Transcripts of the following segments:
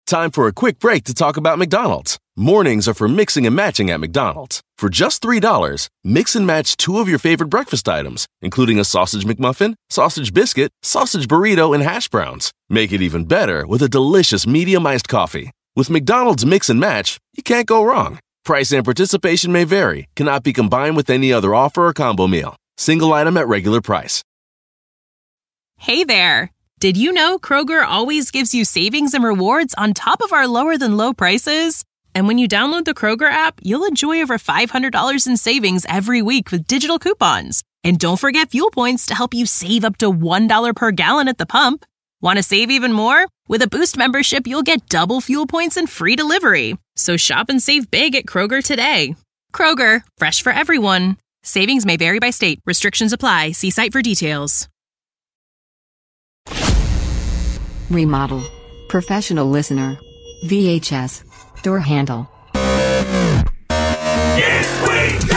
Time for a quick break to talk about McDonald's. Mornings are for mixing and matching at McDonald's. For just $3, mix and match 2 of your favorite breakfast items, including a sausage McMuffin, sausage biscuit, sausage burrito, and hash browns. Make it even better with a delicious medium iced coffee. With McDonald's Mix and Match, you can't go wrong. Price and participation may vary, cannot be combined with any other offer or combo meal. Single item at regular price. Hey there! Did you know Kroger always gives you savings and rewards on top of our lower-than-low prices? And when you download the Kroger app, you'll enjoy over $500 in savings every week with digital coupons. And don't forget fuel points to help you save up to $1 per gallon at the pump. Want to save even more? With a Boost membership, you'll get double fuel points and free delivery. So shop and save big at Kroger today. Kroger, fresh for everyone. Savings may vary by state. Restrictions apply. See site for details. Remodel. Professional listener. VHS. Door handle. Yes, we go!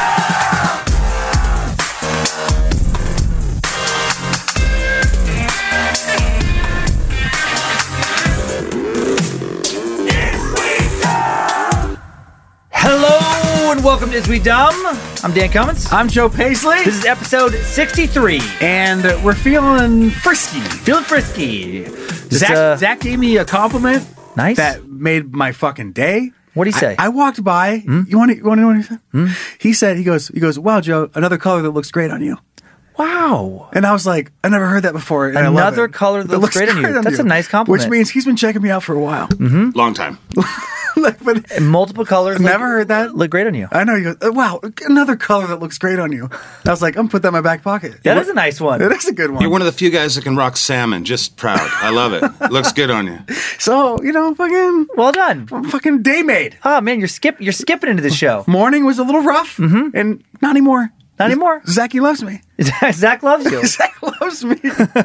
Hello and welcome to Is We Dumb? I'm Dan Cummins. I'm Joe Paisley. This is episode 63. And we're feeling frisky. Feeling frisky. Zach gave me a compliment. Nice. That made my fucking day. What'd he say? I walked by. You want to know what he said? He goes, wow, Joe, another color that looks great on you. Wow. And I was like, I never heard that before. And Another color that looks great on you. That's a nice compliment. Which means he's been checking me out for a while. Long time. But multiple colors. Never heard that. Look great on you. I know. He goes, wow, another color that looks great on you. I was like, I'm going to put that in my back pocket. That is a nice one. It is a good one. You're one of the few guys that can rock salmon. Just proud. I love it. Looks good on you. So, fucking... Well done. Fucking day made. Oh, man, you're skipping into this show. Morning was a little rough, and not anymore. Not anymore. Zachy loves me. Zach loves you. Zach loves me.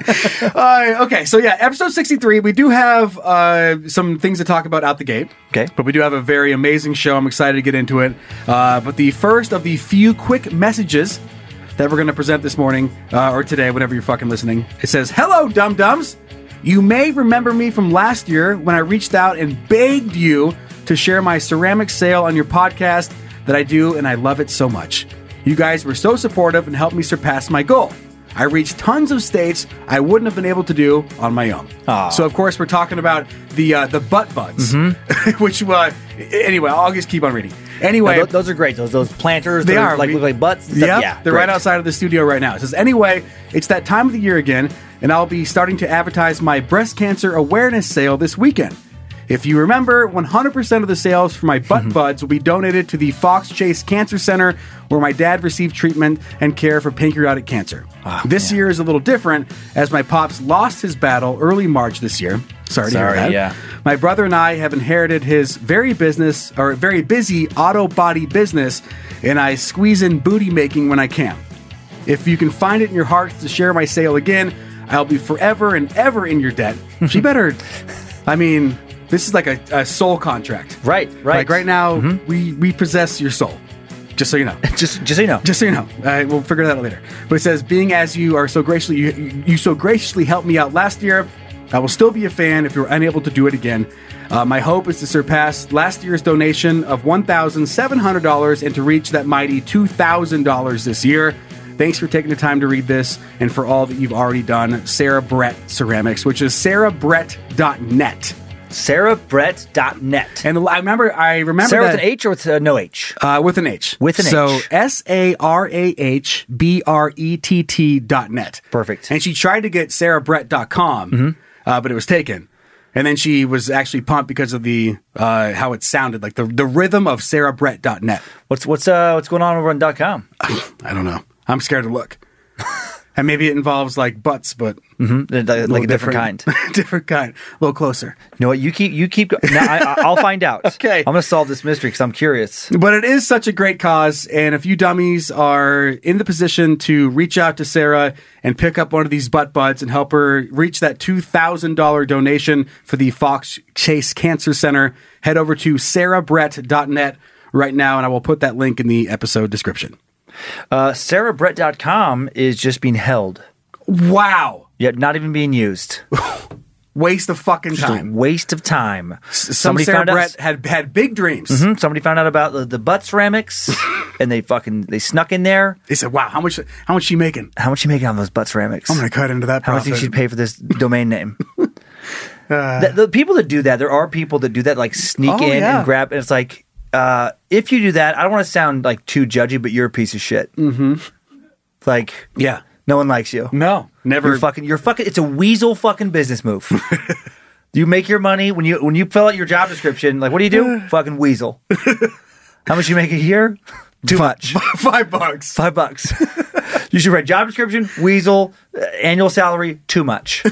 Okay, so yeah, episode 63. We do have some things to talk about out the gate. Okay. But we do have a very amazing show. I'm excited to get into it. But the first of the few quick messages that we're going to present this morning, or today, whenever you're fucking listening, it says, "Hello, dum-dums. You may remember me from last year when I reached out and begged you to share my ceramic sale on your podcast that I do, and I love it so much. You guys were so supportive and helped me surpass my goal. I reached tons of states I wouldn't have been able to do on my own." So, of course, we're talking about the butt buds, which, anyway, I'll just keep on reading. Anyway, no, those are great. Those planters, they are look like butts. And stuff. Yeah, they're right outside of the studio right now. It says, anyway, it's that time of the year again, and I'll be starting to advertise my breast cancer awareness sale this weekend. If you remember, 100% of the sales for my butt buds will be donated to the Fox Chase Cancer Center, where my dad received treatment and care for pancreatic cancer. This year is a little different, as my pops lost his battle early March this year. Sorry to hear that. Yeah. My brother and I have inherited his very busy auto body business, and I squeeze in booty making when I can. If you can find it in your heart to share my sale again, I'll be forever and ever in your debt. She better... I mean... This is like a soul contract. Right. Like right now, we possess your soul. Just so you know. Just so you know. Just so you know. We'll figure that out later. But it says, being as you are so graciously, you so graciously helped me out last year, I will still be a fan if you're unable to do it again. My hope is to surpass last year's donation of $1,700 and to reach that mighty $2,000 this year. Thanks for taking the time to read this and for all that you've already done. Sarah Brett Ceramics, which is sarahbrett.net. sarahbrett.net. And I remember Sarah that, with an H or with no H? With an H. With an so H. sarahbrett.net. Perfect. And she tried to get sarahbrett.com, but it was taken. And then she was actually pumped because of the how it sounded, like the rhythm of sarahbrett.net. What's going on over on .com? I don't know. I'm scared to look. And maybe it involves like butts, but like a different kind. Different kind. A little closer. You know what? You keep going. I'll find out. Okay. I'm going to solve this mystery because I'm curious. But it is such a great cause. And if you dummies are in the position to reach out to Sarah and pick up one of these butt buds and help her reach that $2,000 donation for the Fox Chase Cancer Center, head over to sarahbrett.net right now. And I will put that link in the episode description. sarahbrett.com is just being held. Wow. Yet not even being used. waste of fucking Just a time. waste of time. Some Sarah Brett had big dreams. Somebody found out about the butt ceramics, and they snuck in there. They said, "Wow, how much she making? How much she making on those butt ceramics? I'm going to cut into that How much profit." do you think she'd pay for this domain name? The people that do that, there are people that do that, like sneak in and grab, and it's like, if you do that, I don't want to sound like too judgy, but you're a piece of shit. Mm-hmm. Like, Yeah. no one likes you. No, never. You're fucking. It's a weasel fucking business move. You make your money when you fill out your job description. Like, what do you do? Fucking weasel. How much you make a year? Too much. $5. $5. You should write job description, weasel, annual salary, too much.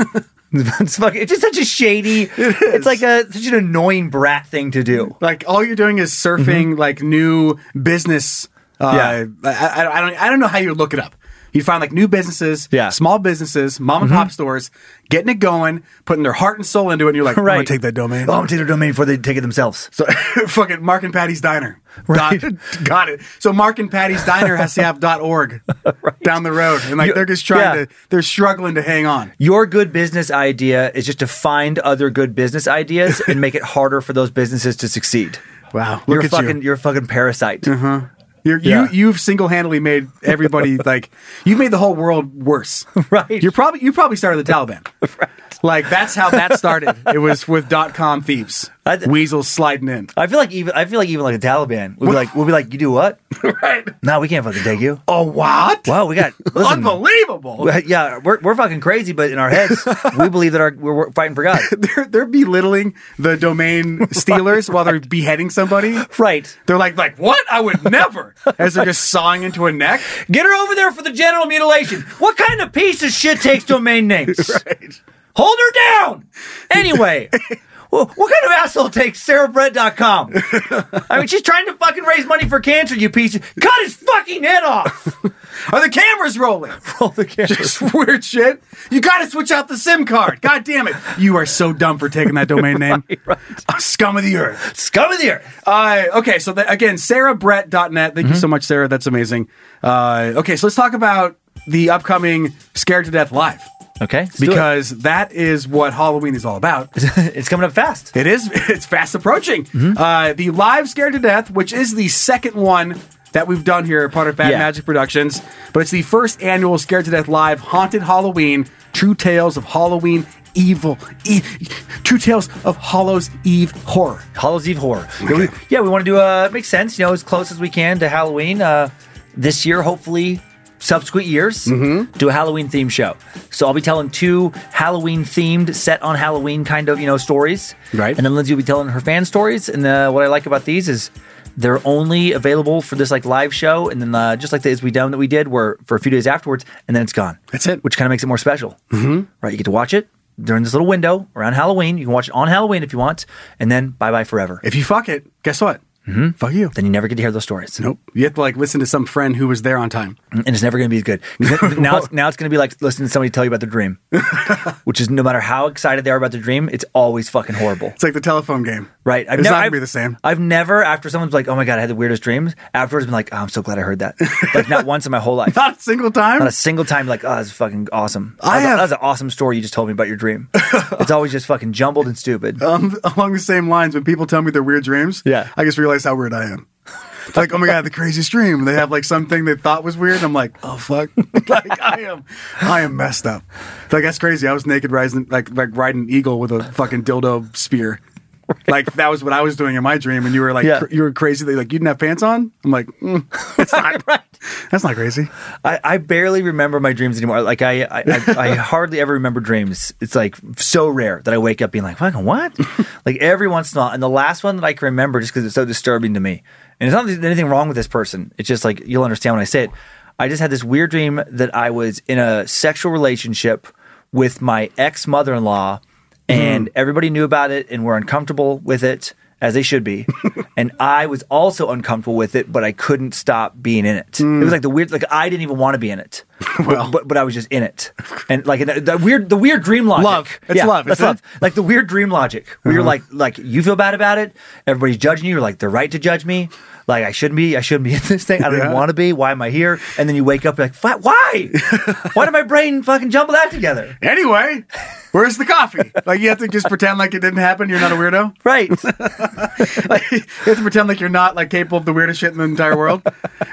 It's just such a shady. It's like such an annoying brat thing to do. Like all you're doing is surfing like new business. I don't know how you would look it up. You find like new businesses, small businesses, mom and pop stores, getting it going, putting their heart and soul into it. And you're like, I'm going to take that domain. Oh, I'm going to take their domain before they take it themselves. So fucking Mark and Patty's Diner. Right. Got it. So Mark and Patty's Diner has to have .org down the road. And like they're just they're struggling to hang on. Your good business idea is just to find other good business ideas and make it harder for those businesses to succeed. Wow. You're a fucking parasite. Uh-huh. You've single-handedly made everybody like you've made the whole world worse. Right. You probably started the Taliban. Right. Like that's how that started. It was with .com thieves. Weasels sliding in. I feel like even like the Taliban we'll be like, you do what? Right. No, we can't fucking take you. Oh, what? Wow, we got unbelievable. Yeah, we're fucking crazy, but in our heads we believe that we're fighting for God. They're belittling the domain stealers while they're beheading somebody. Right. They're like what? I would never. As they're just sawing into a neck. Get her over there for the genital mutilation. What kind of piece of shit takes domain names? Right. Hold her down. Anyway. Well, what kind of asshole takes SarahBrett.com? I mean, she's trying to fucking raise money for cancer, you piece of... Cut his fucking head off! Are the cameras rolling? Roll the cameras. Just weird shit. You gotta switch out the SIM card. God damn it. You are so dumb for taking that domain name. Right. Scum of the earth. Scum of the earth. Okay, so again, SarahBrett.net. Thank you so much, Sarah. That's amazing. Okay, so let's talk about the upcoming Scared to Death Live. Okay. Because that is what Halloween is all about. It's coming up fast. It is. It's fast approaching. The live Scared to Death, which is the second one that we've done here, part of Bad Magic Productions, but it's the first annual Scared to Death Live Haunted Halloween, True Tales of Halloween Evil, True Tales of Hallows Eve Horror. Hallows Eve Horror. Okay. We want to do, makes sense, as close as we can to Halloween. This year, hopefully, subsequent years, do a Halloween themed show. So I'll be telling 2 Halloween themed, set on Halloween kind of, stories. Right. And then Lindsay will be telling her fan stories. And what I like about these is they're only available for this live show. And then just like the Is We Dumb that we did, where for a few days afterwards, and then it's gone. That's it. Which kind of makes it more special. Right. You get to watch it during this little window around Halloween. You can watch it on Halloween if you want. And then bye-bye forever. If you fuck it, guess what? Fuck you. Then you never get to hear those stories. Nope. You have to listen to some friend who was there on time. And it's never going to be as good. Now it's going to be like listening to somebody tell you about their dream. Which is no matter how excited they are about their dream, it's always fucking horrible. It's like the telephone game. Right. It's not going to be the same. I've never, after someone's like, oh my God, I had the weirdest dreams, afterwards been like, oh, I'm so glad I heard that. Not once in my whole life. Not a single time? Not a single time. Like, oh, that's fucking awesome. That was an awesome story you just told me about your dream. It's always just fucking jumbled and stupid. Along the same lines, when people tell me their weird dreams, I just realize how weird I am. It's like, oh my God, the craziest dream. They have something they thought was weird. I'm like, oh fuck. I am messed up. That's crazy. I was naked riding riding an eagle with a fucking dildo spear. That was what I was doing in my dream, and you were you were crazy. They you didn't have pants on. I'm like, it's not right. That's not crazy. I barely remember my dreams anymore. I hardly ever remember dreams. It's so rare that I wake up being like, fucking what? Every once in a while. And the last one that I can remember, just because it's so disturbing to me, and it's not anything wrong with this person. It's just you'll understand when I say it. I just had this weird dream that I was in a sexual relationship with my ex-mother-in-law. And everybody knew about it and were uncomfortable with it, as they should be. And I was also uncomfortable with it, but I couldn't stop being in it. It was the weird, I didn't even want to be in it. but I was just in it, and like the weird dream logic. Love. It's love. That's love. Like the weird dream logic where you're like you feel bad about it. Everybody's judging you. You're like, they're right to judge me. Like I shouldn't be in this thing. I don't even want to be. Why am I here? And then you wake up, you're like, why? Why did my brain fucking jumble that together? Anyway, where's the coffee? Like you have to just pretend like it didn't happen. You're not a weirdo, Right? like, you have to pretend like you're not like capable of the weirdest shit in the entire world.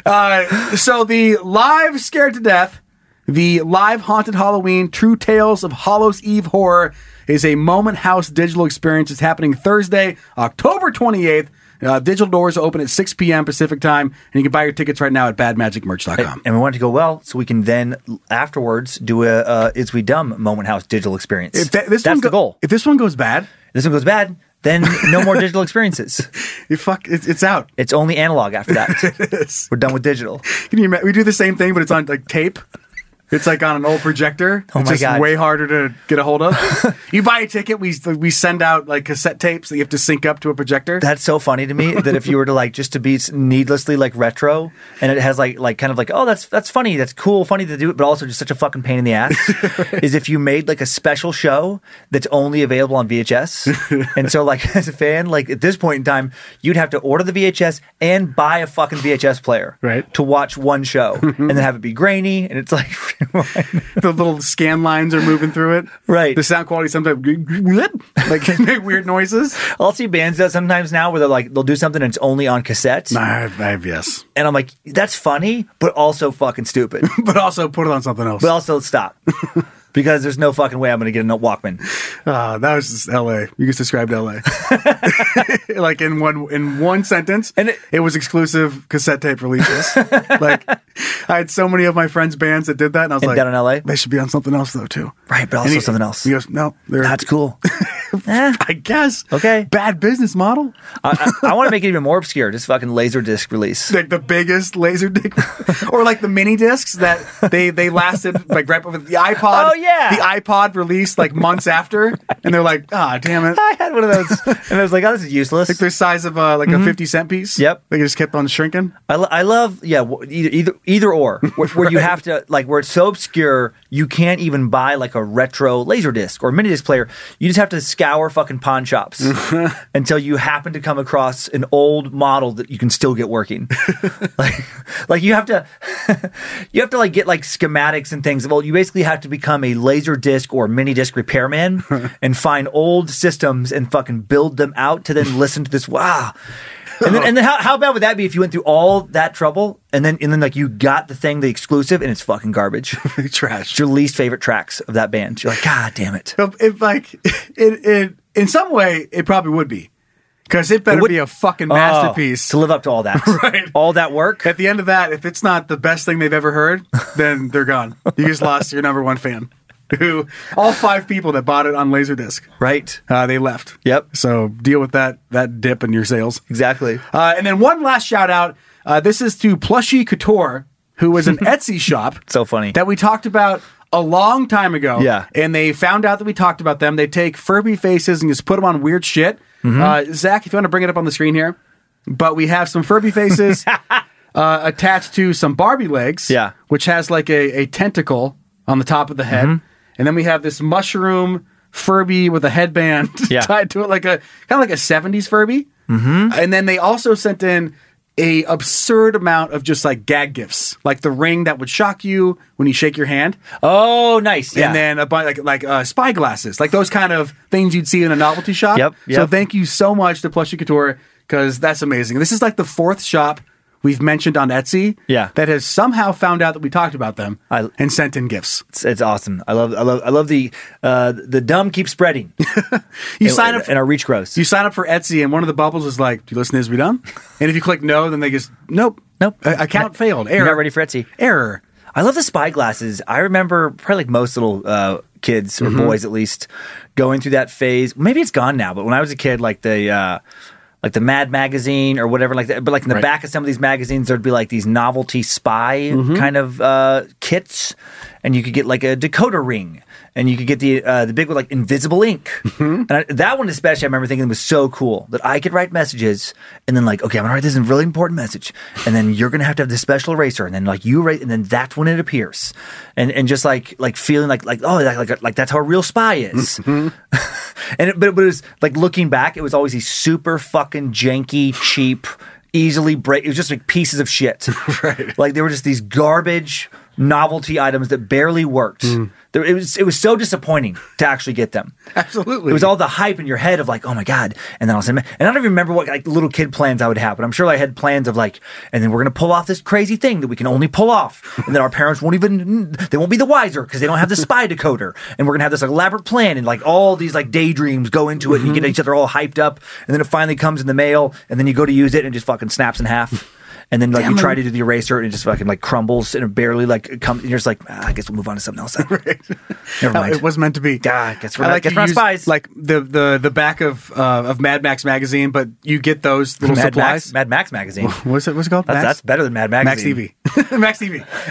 So the live Scared to Death, the live Haunted Halloween, True Tales of Hallows Eve Horror is a Moment House digital experience. It's happening Thursday, October 28th. Digital doors open at 6 p.m. Pacific time, and you can buy your tickets right now at badmagicmerch.com. And we want it to go well, so we can then afterwards do a Is We Dumb Moment House digital experience. That's the goal. If this one goes bad, then no more digital experiences. It's out. It's only analog after that. We're done with digital. Can you imagine? We do the same thing, but it's on like tape. It's like on an old projector. Oh it's my just God. way harder to get a hold of. You buy a ticket, we send out like cassette tapes that you have to sync up to a projector. That's so funny to me that if you were to like just to be needlessly like retro, and it has like kind of like, oh, that's funny, that's cool, funny to do it, but also just such a fucking pain in the ass. Right. Is if you made like a special show that's only available on VHS, and so like as a fan, like at this point in time, you'd have to order the VHS and buy a fucking VHS player, right, to watch one show, and then have it be grainy, and it's like. The little scan lines are moving through it. Right. The sound quality sometimes like make weird noises. I'll see bands that sometimes now where they'll do something and it's only on cassette. Yes. And I'm like, that's funny, but also fucking stupid. But also put it on something else. But also stop. Because there's no fucking way I'm going to get a Walkman. That was just L.A. You just described L.A. Like in one sentence, and it was exclusive cassette tape releases. Like I had so many of my friends' bands that did that, and I was like, down in L.A., they should be on something else though too. Right, but also something else. He goes, no, that's cool. I guess. Okay. Bad business model. I want to make it even more obscure. Just fucking Laserdisc release. Like the biggest Laserdisc, or like the mini discs that they lasted like right before the iPod. Oh yeah, the iPod released like months after, and they're like, damn it. I had one of those, and I was like, oh, this is useless. Like the size of a 50-cent piece. Yep. They just kept on shrinking. I love either or where you have to like where it's so obscure you can't even buy like a retro Laserdisc or mini disc player. You just have to scour fucking pawn shops until you happen to come across an old model that you can still get working. like you have to like get like schematics and things. Well, you basically have to become a Laserdisc or mini disc repairman and find old systems and fucking build them out to then listen to this. Wow. And then how bad would that be if you went through all that trouble and then like you got the exclusive, and it's fucking garbage, trash. It's your least favorite tracks of that band. You're like, God damn it! If like it in some way it probably would be, because it better be a fucking masterpiece to live up to all that, right? All that work. At the end of that, if it's not the best thing they've ever heard, then they're gone. You just lost your number one fan. Who all 5 people that bought it on Laserdisc, right? They left. Yep. So deal with that dip in your sales. Exactly. And then one last shout out. This is to Plushie Couture, who was an Etsy shop. So funny that we talked about a long time ago. Yeah. And they found out that we talked about them. They take Furby faces and just put them on weird shit. Zach, if you want to bring it up on the screen here, but we have some Furby faces attached to some Barbie legs. Yeah. Which has like a tentacle on the top of the head. And then we have this mushroom Furby with a headband tied to it, like a kind of like a 70s Furby. And then they also sent in a absurd amount of just like gag gifts, like the ring that would shock you when you shake your hand. Oh, nice! Yeah. And then a bunch like spy glasses, like those kind of things you'd see in a novelty shop. Yep. So thank you so much to Plushie Couture, because that's amazing. This is like the 4th shop we've mentioned on Etsy that has somehow found out that we talked about them and sent in gifts. It's awesome. I love the dumb keep spreading. You sign up and our reach grows. You sign up for Etsy and one of the bubbles is like, do you listen to Is We Done? And if you click no, then they just nope. Account failed. Error. You're not ready for Etsy. Error. I love the spy glasses. I remember probably like most little kids or boys at least going through that phase. Maybe it's gone now, but when I was a kid, like the Mad magazine or whatever like that. But like in the back of some of these magazines, there'd be like these novelty spy kind of kits, and you could get like a decoder ring And you could get the big one, like invisible ink. And that one especially, I remember thinking was so cool that I could write messages and then like, okay, I'm gonna write this really important message, and then you're gonna have to have this special eraser, and then like you write, and then that's when it appears, and just like feeling like that's how a real spy is. But it was like looking back, it was always these super fucking janky, cheap, easily break. It was just like pieces of shit. Right. Like they were just these garbage novelty items that barely worked. It was so disappointing to actually get them. Absolutely. It was all the hype in your head of like, oh my God. And then all of a sudden, and I don't even remember what like little kid plans I would have, but I'm sure I had plans of like, and then we're going to pull off this crazy thing that we can only pull off. And then our parents won't be the wiser because they don't have the spy decoder. And we're going to have this elaborate plan, and like all these like daydreams go into it, and you get each other all hyped up. And then it finally comes in the mail, and then you go to use it and it just fucking snaps in half. And then like you try to do the eraser and it just fucking like crumbles and it barely like comes. And you're just like, I guess we'll move on to something else. Right. Never mind. It was meant to be. God, guess we're not spies. Like the back of Mad Max magazine, but you get those little supplies. Mad Max magazine. What's it called? That's better than Mad Magazine. Max TV. Max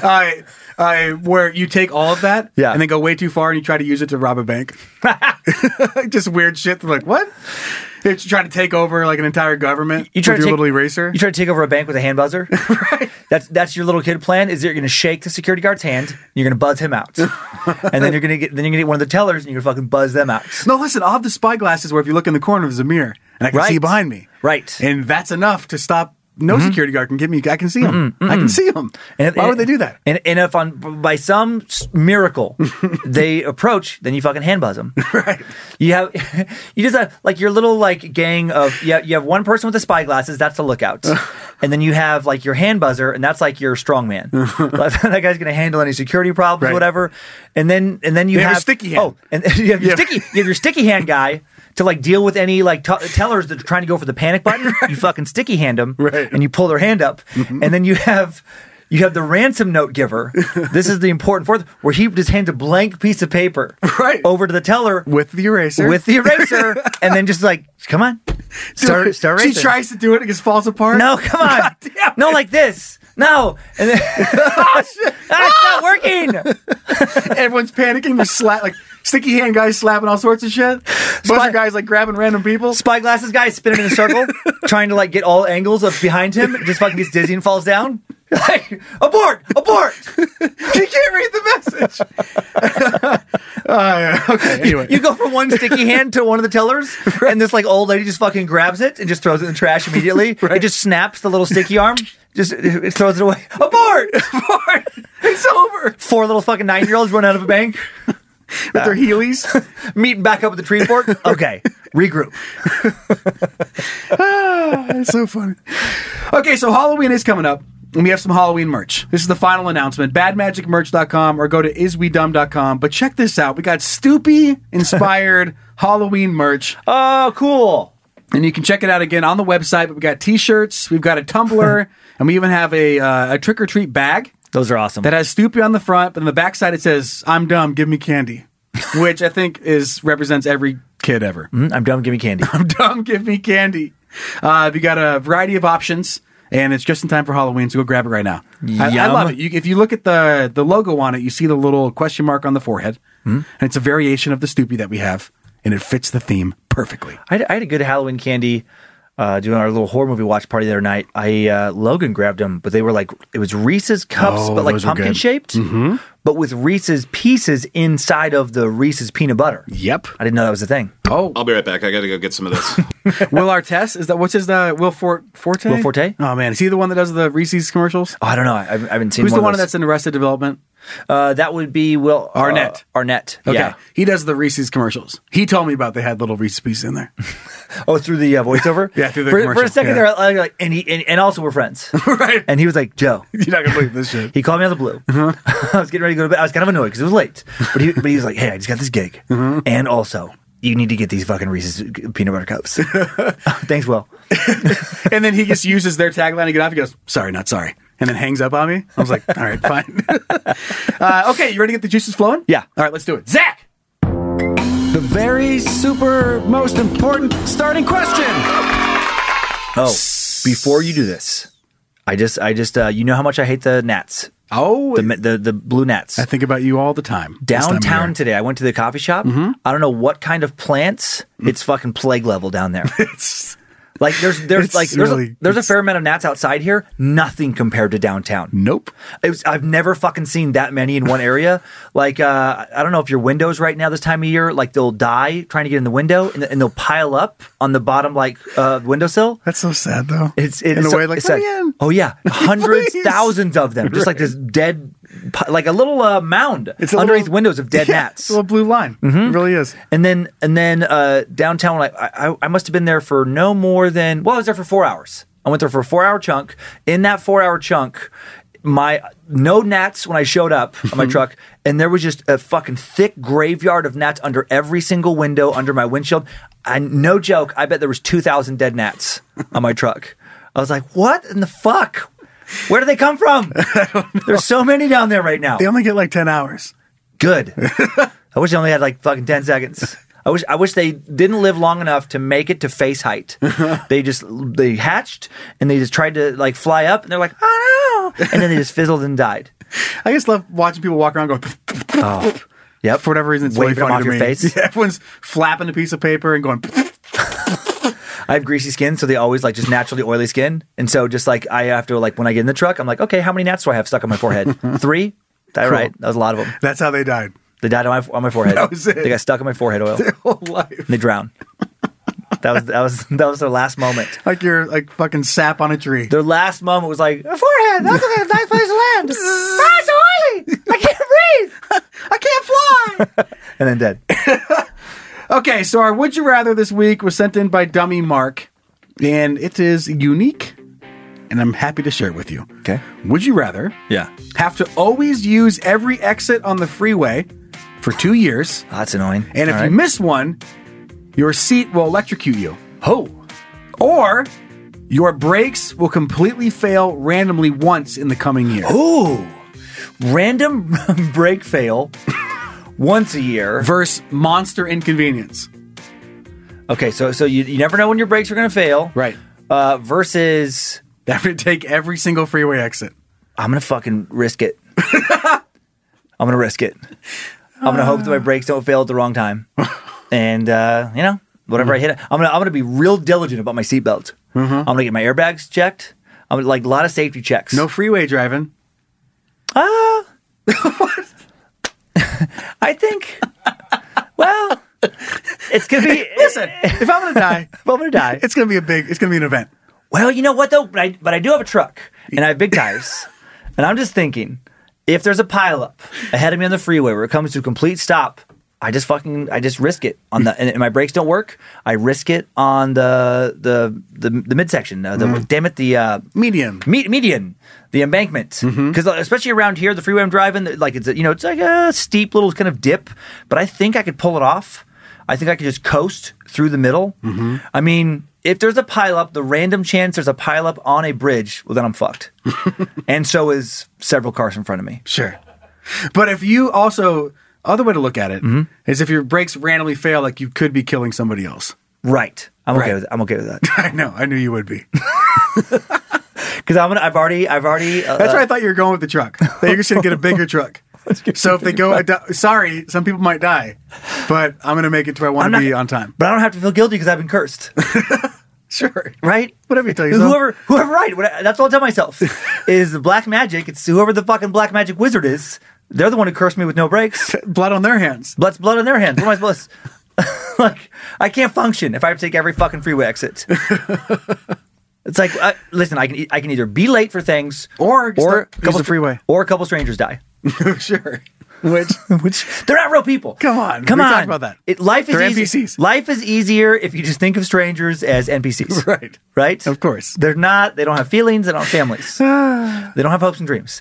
TV. Where you take all of that and then go way too far and you try to use it to rob a bank. Just weird shit. They're like, what? You're trying to take over like an entire government with your little eraser. You try to take over a bank with a hand buzzer. Right. That's your little kid plan. Is you're going to shake the security guard's hand, you're going to buzz him out, and then you're going to get one of the tellers and you're going to fucking buzz them out. No, listen. I'll have the spy glasses where if you look in the corner, there's a mirror and I can see behind me. Right. And that's enough to stop. No security guard can get me. I can see him. I can see him. Why would they do that? And if by some miracle they approach, then you fucking hand buzz them. Right. You just have like your little like gang of you have one person with the spy glasses. That's the lookout, and then you have like your hand buzzer, and that's like your strongman. That guy's gonna handle any security problems, whatever. And then you have your sticky hand. Oh, and you have your sticky hand guy. To like deal with any like tellers that are trying to go for the panic button, you fucking sticky hand them, and you pull their hand up, and then you have the ransom note giver. This is the important fourth, where he just hands a blank piece of paper over to the teller with the eraser, and then just like, come on, start racing. She tries to do it, it just falls apart. No, come on, no, like this. No, and then it's not working. Everyone's panicking. They're like sticky hand guys slapping all sorts of shit. Buzzer guys like grabbing random people. Spy glasses guys spinning in a circle, trying to like get all angles of behind him. Just fucking gets dizzy and falls down. Like, abort! He can't read the message. Okay, anyway. You go from one sticky hand to one of the tellers, and this like old lady just fucking grabs it and just throws it in the trash immediately. It just snaps the little sticky arm. It throws it away. Abort! It's over. 4 little fucking 9-year-olds run out of a bank. With their Heelys. Meeting back up at the tree fort. Okay, regroup. It's so funny. Okay, so Halloween is coming up, and we have some Halloween merch. This is the final announcement. badmagicmerch.com or go to iswedumb.com. But check this out. We got Stoopy-inspired Halloween merch. Oh, cool. And you can check it out again on the website. But we got T-shirts, we've got a tumbler, and we even have a trick-or-treat bag. Those are awesome. That has Stoopy on the front, but on the backside it says, "I'm dumb, give me candy," which I think represents every kid ever. I'm dumb, give me candy. I'm dumb, give me candy. We got a variety of options, and it's just in time for Halloween, so go grab it right now. I love it. If you look at the logo on it, you see the little question mark on the forehead, and it's a variation of the Stoopy that we have, and it fits the theme perfectly. I had a good Halloween candy. Doing our little horror movie watch party the other night, Logan grabbed them, but they were like, it was Reese's cups, but like pumpkin shaped, but with Reese's pieces inside of the Reese's peanut butter. Yep. I didn't know that was a thing. Oh. I'll be right back. I got to go get some of this. Will Artest? What's his, Will Forte? Will Forte? Oh man, is he the one that does the Reese's commercials? Oh, I don't know. I haven't seen Who's one the one of those. that's in Arrested Development? That would be Will Arnett. Arnett. Okay. Yeah. He does the Reese's commercials. He told me about they had little Reese's pieces in there. Oh, through the voiceover? Yeah, through the for commercial. a second there, like, and also we're friends. Right. And he was like, Joe. You're not going to believe this shit. He called me out of the blue. I was getting ready to go to bed. I was kind of annoyed because it was late. But he was like, hey, I just got this gig. And also, you need to get these fucking Reese's peanut butter cups. Thanks, Will. And then he just uses their tagline to get off. He goes, sorry, not sorry. And then hangs up on me. I was like, all right, fine. Okay, you ready to get the juices flowing? Yeah. All right, let's do it. Zach! The very super most important starting question. Oh, before you do this, I just you know how much I hate the gnats Oh, the blue gnats. I think about you all the time. this time of Downtown year. today, I went to the coffee shop. I don't know what kind of plants. It's fucking plague level down there. It's Like there's a fair amount of gnats outside here. Nothing compared to downtown. nope. I've never fucking seen that many in one area. Like I don't know if your windows right now this time of year, like they'll die trying to get in the window, and they'll pile up on the bottom windowsill. That's so sad, though. It's in a way like, sad. "Let me in." Oh yeah, hundreds, Please. thousands of them, just like this dead, like a little mound It's a underneath little- windows of dead Yeah, gnats. It's a little blue line. It really is. And then downtown, I must have been there for no more than, I was there for 4 hours. I went there for a 4-hour chunk. In that 4-hour chunk, no gnats when I showed up on my truck, and there was just a fucking thick graveyard of gnats under every single window, under my windshield. No joke, I bet there was 2,000 dead gnats on my truck. I was like, what in the fuck? Where do they come from? There's so many down there right now. They only get like 10 hours. Good. I wish they only had like fucking 10 seconds. I wish they didn't live long enough to make it to face height. They hatched and they just tried to like fly up, and they're like, oh no, and then they just fizzled and died. I just love watching people walk around going, Oh, yep. for whatever reason, it's Waving really them funny off to your me. face. Yeah, everyone's flapping a piece of paper and going, I have greasy skin, so they always like just naturally oily skin, and so just like I have to like when I get in the truck, I'm like, okay, how many gnats do I have stuck on my forehead? 3. That right? That was a lot of them. that's how they died. They died on my forehead. That was it. They got stuck on my forehead oil. Their whole life. And they drowned. That was their last moment. Like you're like fucking sap on a tree. Their last moment was like, a forehead, that's a nice place to land. Ah, it's so oily. I can't breathe. I can't fly. And then dead. Okay, so our Would You Rather this week was sent in by Dummy Mark, and it is unique, and I'm happy to share it with you. Okay. Would you rather Yeah. have to always use every exit on the freeway for 2 years, Oh, that's annoying. and if All you right. miss one, your seat will electrocute you? Oh. Or your brakes will completely fail randomly once in the coming year. Ooh. Random brake fail once a year. Versus monster inconvenience. Okay, so you never know when your brakes are going to fail. Right. Versus, Having to take every single freeway exit. I'm going to fucking risk it. I'm going to risk it. I'm going to hope that my brakes don't fail at the wrong time. And, whatever I hit, I'm gonna be real diligent about my seatbelt. I'm gonna get my airbags checked. I'm gonna, like a lot of safety checks. No freeway driving. I think. Well, it's gonna be. Listen, if I'm gonna die, If I'm gonna die, it's gonna be an event. well, you know what though? But I do have a truck and I have big tires, and I'm just thinking, if there's a pileup ahead of me on the freeway where it comes to a complete stop, I just risk it on the, and my brakes don't work. I risk it on the midsection. Damn it, the Median. median, the embankment. Because especially around here, the freeway I'm driving, like it's like a steep little kind of dip. But I think I could pull it off. I think I could just coast through the middle. I mean, if there's a pileup, the random chance there's a pileup on a bridge, well, then I'm fucked. And so is several cars in front of me. Sure. But if you also, other way to look at it is if your brakes randomly fail, like you could be killing somebody else. Right. I'm okay Right. with it. I'm okay with that. I know. I knew you would be. Because I've already. That's why I thought you were going with the truck. That you're just going to get a bigger truck. So if they go, sorry, some people might die, but I'm going to make it to where I want to be on time. But I don't have to feel guilty because I've been cursed. Sure. Right? Whatever you tell yourself. Whoever, right. That's all I tell myself. Is the black magic. It's whoever the fucking black magic wizard is. They're the one who cursed me with no brakes. Blood on their hands. Blood on their hands. What am I supposed to... Like, I can't function if I have to take every fucking freeway exit. It's like, listen, I can either be late for things Or just use couple the freeway. or a couple strangers die. Sure. Which They're not real people. Come on. Come We on. talked about that. Life is They're easy. NPCs. Life is easier if you just think of strangers as NPCs. Right. Right? Of course. They're not. They don't have feelings. They don't have families. They don't have hopes and dreams.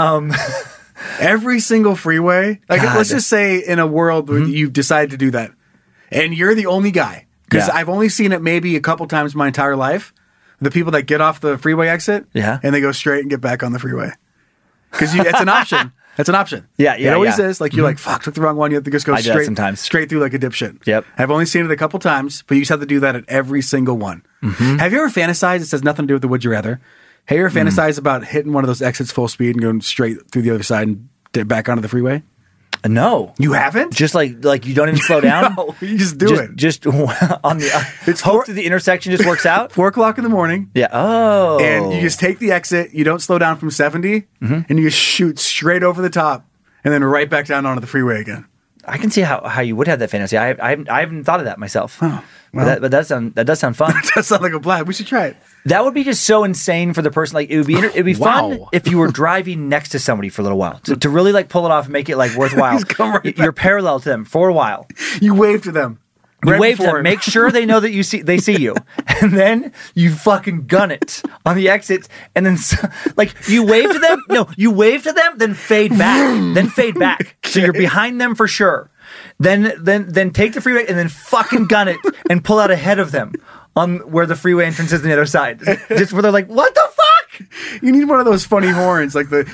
Every single freeway, like God. let's just say in a world where you've decided to do that and you're the only guy, because Yeah. I've only seen it maybe a couple times in my entire life, the people that get off the freeway exit Yeah. and they go straight and get back on the freeway. Because it's an option. It's an option. Yeah, It always yeah. is. Like you're like, fuck, took the wrong one. You have to just go I do that straight sometimes. straight through like a dipshit. Yep. I've only seen it a couple times, but you just have to do that at every single one. Have you ever fantasized? It says nothing to do with the would you rather. Have you ever fantasized about hitting one of those exits full speed and going straight through the other side and back onto the freeway? No. You haven't? Just like you don't even slow down? No, you just do it. Just on the hope that the intersection just works out? 4 o'clock in the morning. Yeah. Oh. And you just take the exit, you don't slow down from 70, and you just shoot straight over the top and then right back down onto the freeway again. I can see how you would have that fantasy. I haven't thought of that myself. Oh, well. But that does sound fun. That does sound like a blast. We should try it. That would be just so insane for the person. Like it'd be fun Wow. if you were driving next to somebody for a little while to really like pull it off and make it like worthwhile. Just come right You're back. parallel to them for a while. You wave to them. You right wave to before them, him. make sure they know that they see you, and then you fucking gun it on the exit, and then like you wave to them. No, you wave to them, then fade back. So you're behind them for sure. Then take the freeway and then fucking gun it and pull out ahead of them on where the freeway entrance is on the other side. Just where they're like, what the fuck? You need one of those funny horns, like the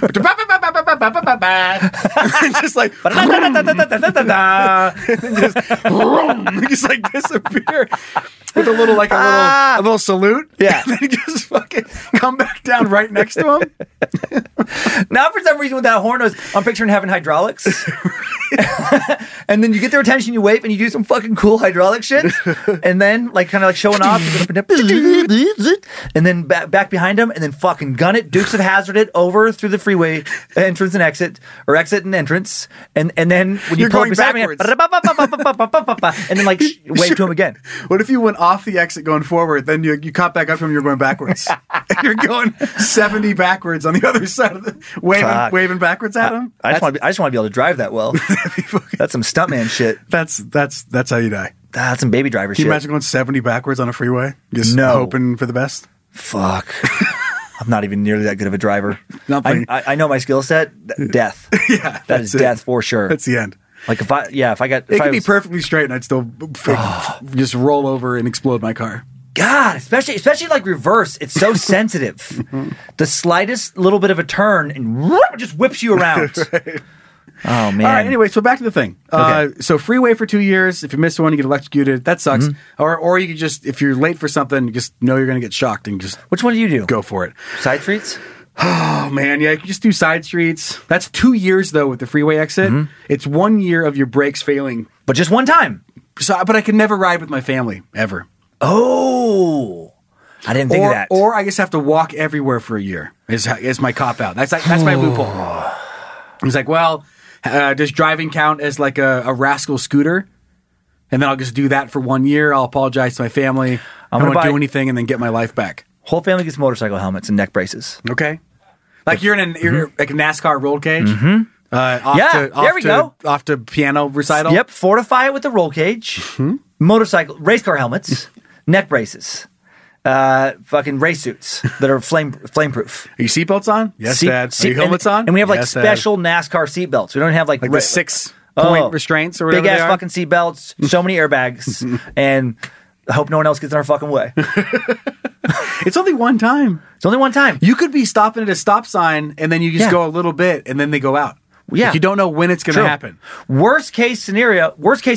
just like just like disappear with a little salute. Yeah. And then you just fucking come back down right next to him. Now, for some reason, with that horn, I'm picturing having hydraulics. And then you get their attention, you wave, and you do some fucking cool hydraulic shit. And then, like, kind of like showing off. And then back behind them, and then fucking gun it. Dukes of Hazzard it over through the freeway entrance and exit, or exit and entrance. And then when you You're pull up going beside me, backwards. and then, like, wave to him again. What if you went off the exit going forward, then you caught back up to him, you're going backwards. And you're going 70 backwards on the other side of the waving backwards at him? I just want to be able to drive that well. That's some stuntman shit. That's how you die. That's some baby driver Can shit. you imagine going 70 backwards on a freeway? Just No. hoping for the best? Fuck. I'm not even nearly that good of a driver. Nothing. I know my skill set. Death. Yeah. That is that's it. death for sure. That's the end. Like if I got It could be perfectly straight and I'd still just roll over and explode my car. God, especially like reverse. It's so sensitive. The slightest little bit of a turn and whoop, just whips you around. Right. Oh man. All right, anyway, so back to the thing. Okay. So freeway for 2 years. If you miss one, you get electrocuted. That sucks. Mm-hmm. Or you could just, if you're late for something, you just know you're going to get shocked and just Which one do you do? go for it. Side streets? Oh, man, yeah, you can just do side streets. That's 2 years, though, with the freeway exit. Mm-hmm. It's 1 year of your brakes failing. But just one time. But I can never ride with my family, ever. Oh. I didn't think of that. Or I just have to walk everywhere for a year is my cop-out. That's my loophole. He's like, well, does driving count as like a rascal scooter? And then I'll just do that for 1 year. I'll apologize to my family. I won't do anything and then get my life back. Whole family gets motorcycle helmets and neck braces. Okay. Like you're like a NASCAR roll cage? Mm-hmm. There we go. Off to piano recital? Yep. Fortify it with the roll cage. Motorcycle, race car helmets, neck braces, fucking race suits that are flameproof. Are you seatbelts on? Yes, Dad. Are you helmets on? And we have like Yes, Dad. special NASCAR seatbelts. We don't have like the 6-point restraints or whatever big ass they are? fucking seatbelts, so many airbags, and I hope no one else gets in our fucking way. It's only one time. It's only one time. You could be stopping at a stop sign and then you just Yeah. go a little bit and then they go out. Yeah. Like you don't know when it's going to True. happen. Worst case scenario,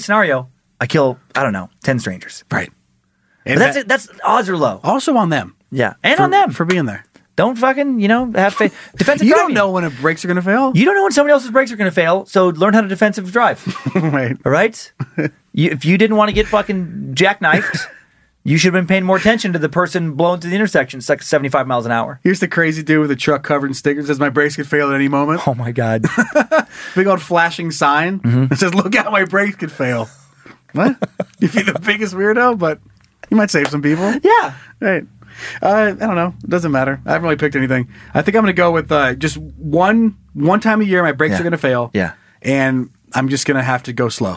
I kill, I don't know, 10 strangers. Right. But that's it. That's odds are low. Also on them. Yeah. And for, on them. For being there. Don't fucking, have faith. Defensive You driving. don't know when a brakes are going to fail. You don't know when somebody else's brakes are going to fail, so learn how to defensive drive. Right. All right? If you didn't want to get fucking jackknifed, you should have been paying more attention to the person blowing through the intersection. It's like 75 miles an hour. Here's the crazy dude with a truck covered in stickers that says my brakes could fail at any moment. Oh my God. Big old flashing sign that says, look out, my brakes could fail. What? You'd be the biggest weirdo, but you might save some people. Yeah. Right. I don't know. It doesn't matter. I haven't really picked anything. I think I'm going to go with just one time a year my brakes are going to fail. Yeah. And I'm just going to have to go slow.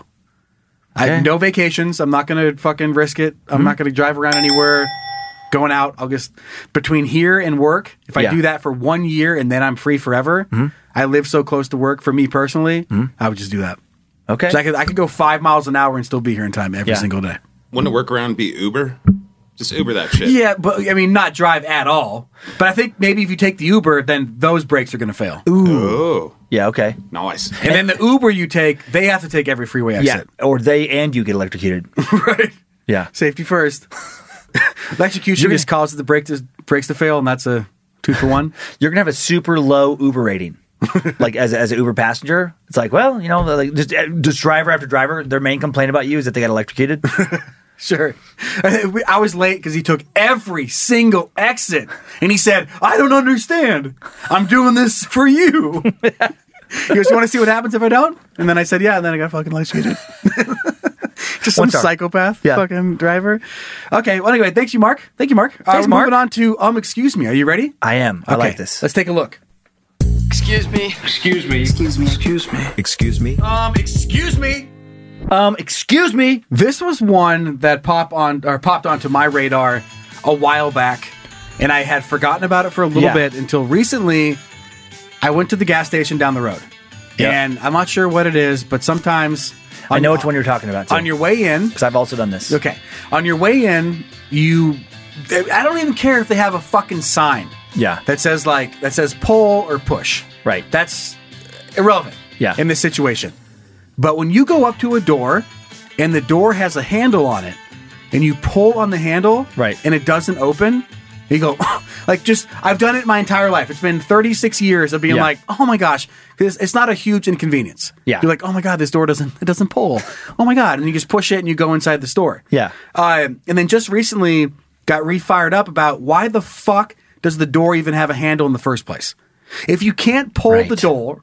I Okay. have no vacations. I'm not going to fucking risk it. I'm not going to drive around anywhere. Going out, I'll just between here and work. If I Yeah. do that for 1 year and then I'm free forever, I live so close to work. For me personally, I would just do that. Okay. So I could go 5 miles an hour and still be here in time every Yeah. single day. Wouldn't the workaround be Uber? Just Uber that shit. Yeah, but I mean, not drive at all. But I think maybe if you take the Uber, then those brakes are going to fail. Oh, Yeah, okay. nice. And then the Uber you take, they have to take every freeway exit. Yeah. Or they and you get electrocuted. Right. Yeah. Safety first. Electrocution just causes the brakes to fail, and that's a 2 for 1. You're gonna have a super low Uber rating. Like as an Uber passenger, it's like, well, you know, like just driver after driver, their main complaint about you is that they got electrocuted. Sure. I was late because he took every single exit. And he said, I don't understand. I'm doing this for you. He goes, you want to see what happens if I don't? And then I said, yeah. And then I got fucking electrocuted. Just some psychopath fucking driver. Okay. Well, anyway, thank you, Mark. Thanks, Mark. We're moving on to excuse me. Are you ready? I am. I like this. Let's take a look. Excuse me. Excuse me. Excuse me. Excuse me. Excuse me. Excuse me. Excuse me. This was one that popped onto my radar a while back, and I had forgotten about it for a little bit until recently. I went to the gas station down the road, and I'm not sure what it is, but sometimes I know which one you're talking about. Too. On your way in, because I've also done this. Okay, on your way in, I don't even care if they have a fucking sign. Yeah, that says pull or push. Right, that's irrelevant. Yeah, in this situation. But when you go up to a door and the door has a handle on it and you pull on the handle and it doesn't open, you go, I've done it my entire life. It's been 36 years of being like, oh my gosh, because it's not a huge inconvenience. Yeah. You're like, oh my God, this door doesn't pull. Oh my God. And you just push it and you go inside the store. Yeah. And then just recently got re-fired up about why the fuck does the door even have a handle in the first place? If you can't pull the door,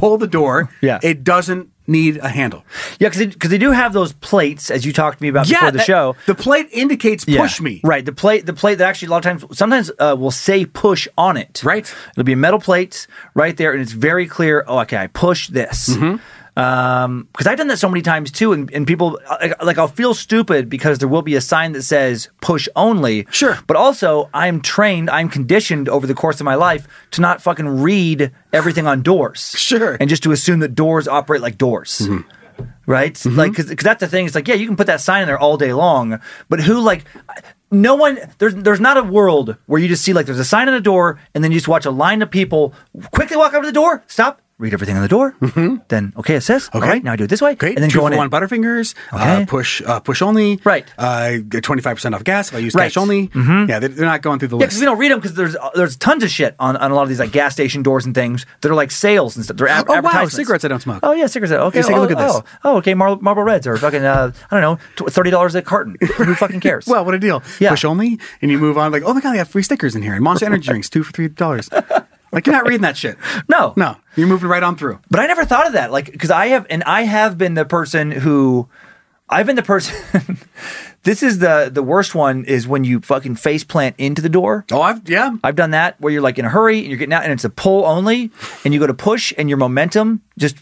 it doesn't need a handle. Yeah, because they do have those plates, as you talked to me about before the show. The plate indicates push me. Right. The plate that actually a lot of times, sometimes will say push on it. Right. It'll be a metal plate right there, and it's very clear. Oh, okay, I push this. Mm-hmm. Because I've done that so many times too, and people I'll feel stupid because there will be a sign that says push only. Sure. But also, I'm conditioned over the course of my life to not fucking read everything on doors. Sure. And just to assume that doors operate like doors. Mm-hmm. Right? Mm-hmm. Like, because that's the thing. It's like, yeah, you can put that sign in there all day long, but no one, there's not a world where you just see there's a sign on a door and then you just watch a line of people quickly walk over to the door, stop, read everything on the door. Mm-hmm. Then, okay, it says, all right, now I do it this way. Great. And then 2 go for on 1 Butterfingers, push only. Right. Get 25% off gas if I use cash only. Mm-hmm. Yeah, they're not going through the list. Yeah, because we don't read them because there's tons of shit on a lot of these gas station doors and things that are like sales and stuff. They're advertisements. Wow, cigarettes I don't smoke. Oh, yeah, cigarettes. Okay, take a look at this. Oh, okay, Marlboro Reds are fucking, I don't know, $30 a carton. Who fucking cares? Well, what a deal. Yeah. Push only, and you move on like, oh my God, they have free stickers in here. And Monster Energy drinks, 2 for $3. Like, you're not reading that shit. No. You're moving right on through. But I never thought of that. Because I have been the person who, this is the worst one is when you fucking face plant into the door. Oh, I've done that where you're in a hurry and you're getting out and it's a pull only and you go to push and your momentum just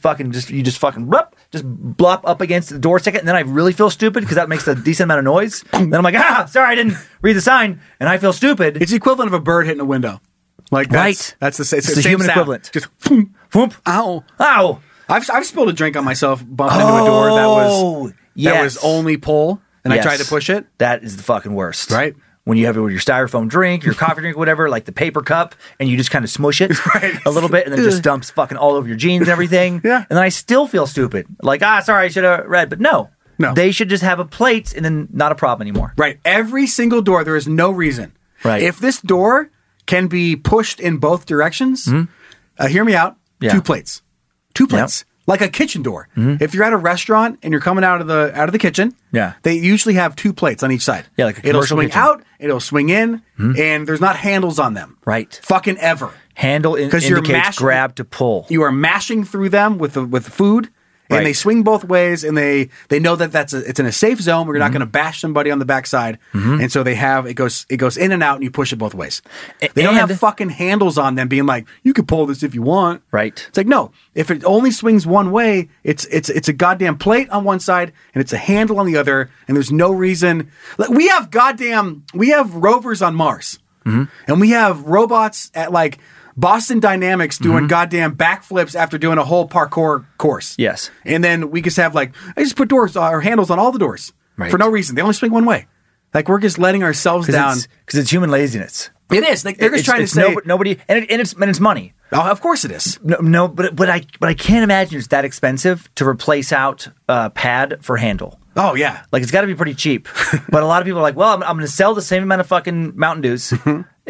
blop up against the door second and then I really feel stupid because that makes a decent amount of noise. Then I'm like, sorry, I didn't read the sign and I feel stupid. It's the equivalent of a bird hitting a window. That's the human sound. equivalent. Just whoop, whoop, ow. I've spilled a drink on myself bumping into a door that was only pull and I tried to push it. That is the fucking worst. Right. When you have your styrofoam drink, your coffee drink, whatever, like the paper cup, and you just kind of smush it a little bit, and then it just dumps fucking all over your jeans and everything. Yeah. And then I still feel stupid. Like, sorry, I should have read. But no. They should just have a plate and then not a problem anymore. Right. Every single door, there is no reason. Right. If this door can be pushed in both directions, hear me out, 2 plates. 2 plates. Yep. Like a kitchen door. Mm-hmm. If you're at a restaurant and you're coming out of the kitchen, they usually have 2 plates on each side. Yeah, like it'll swing kitchen. Out, it'll swing in, and there's not handles on them. Right. Fucking ever. Handle indicates grab to pull. You are mashing through them with food. And they swing both ways, and they know that it's in a safe zone where you're not going to bash somebody on the backside. Mm-hmm. And so it goes in and out, and you push it both ways. They don't have fucking handles on them, being like, you can pull this if you want. Right? It's like, no. If it only swings one way, it's a goddamn plate on one side, and it's a handle on the other, and there's no reason. Like, we have rovers on Mars, and we have robots at Boston Dynamics doing goddamn backflips after doing a whole parkour course. Yes. And then we just have I just put doors or handles on all the doors for no reason. They only swing one way. We're just letting ourselves down. Because it's human laziness. It is. They're just trying to say nobody, and it's money. Oh, of course it is. No, but I can't imagine it's that expensive to replace out pad for handle. Oh, yeah. It's got to be pretty cheap. But a lot of people are like, well, I'm going to sell the same amount of fucking Mountain Dews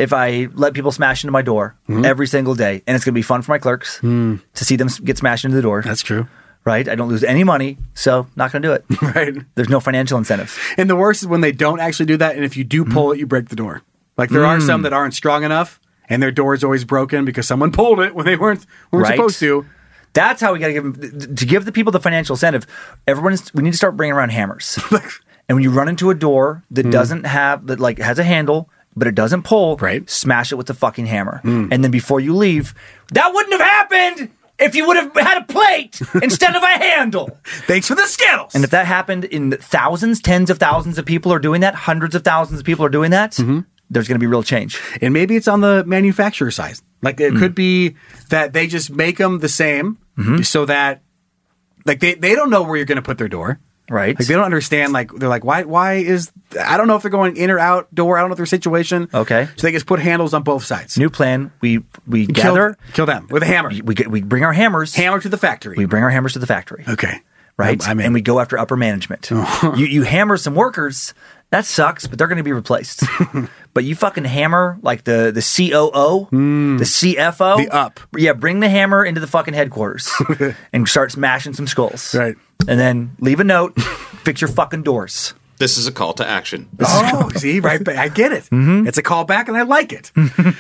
if I let people smash into my door every single day, and it's going to be fun for my clerks to see them get smashed into the door. That's true. Right? I don't lose any money, so not going to do it. Right. There's no financial incentive. And the worst is when they don't actually do that, and if you do pull it, you break the door. Like there are some that aren't strong enough, and their door is always broken because someone pulled it when they weren't supposed to. That's how we got to give the people the financial incentive. We need to start bringing around hammers. And when you run into a door that doesn't have that has a handle, but it doesn't pull, smash it with the fucking hammer. And then before you leave, that wouldn't have happened if you would have had a plate instead of a handle. Thanks for the Skittles. And if that happened in thousands, tens of thousands of people are doing that, hundreds of thousands of people are doing that, there's going to be real change. And maybe it's on the manufacturer side. Like it could be that they just make them the same so that they don't know where you're going to put their door. Right. Like they don't understand. Like they're like, why is, I don't know if they're going in or out door. I don't know their situation. Okay. So they just put handles on both sides. New plan. We gather. Kill them with a hammer. We bring our hammers. Hammer to the factory. We bring our hammers to the factory. Okay. Right. And we go after upper management. You hammer some workers. That sucks, but they're going to be replaced. But you fucking hammer like the COO, the CFO. The up. Yeah, bring the hammer into the fucking headquarters and start smashing some skulls. Right. And then leave a note, fix your fucking doors. This is a call to action. See, right? I get it. It's a callback, and I like it.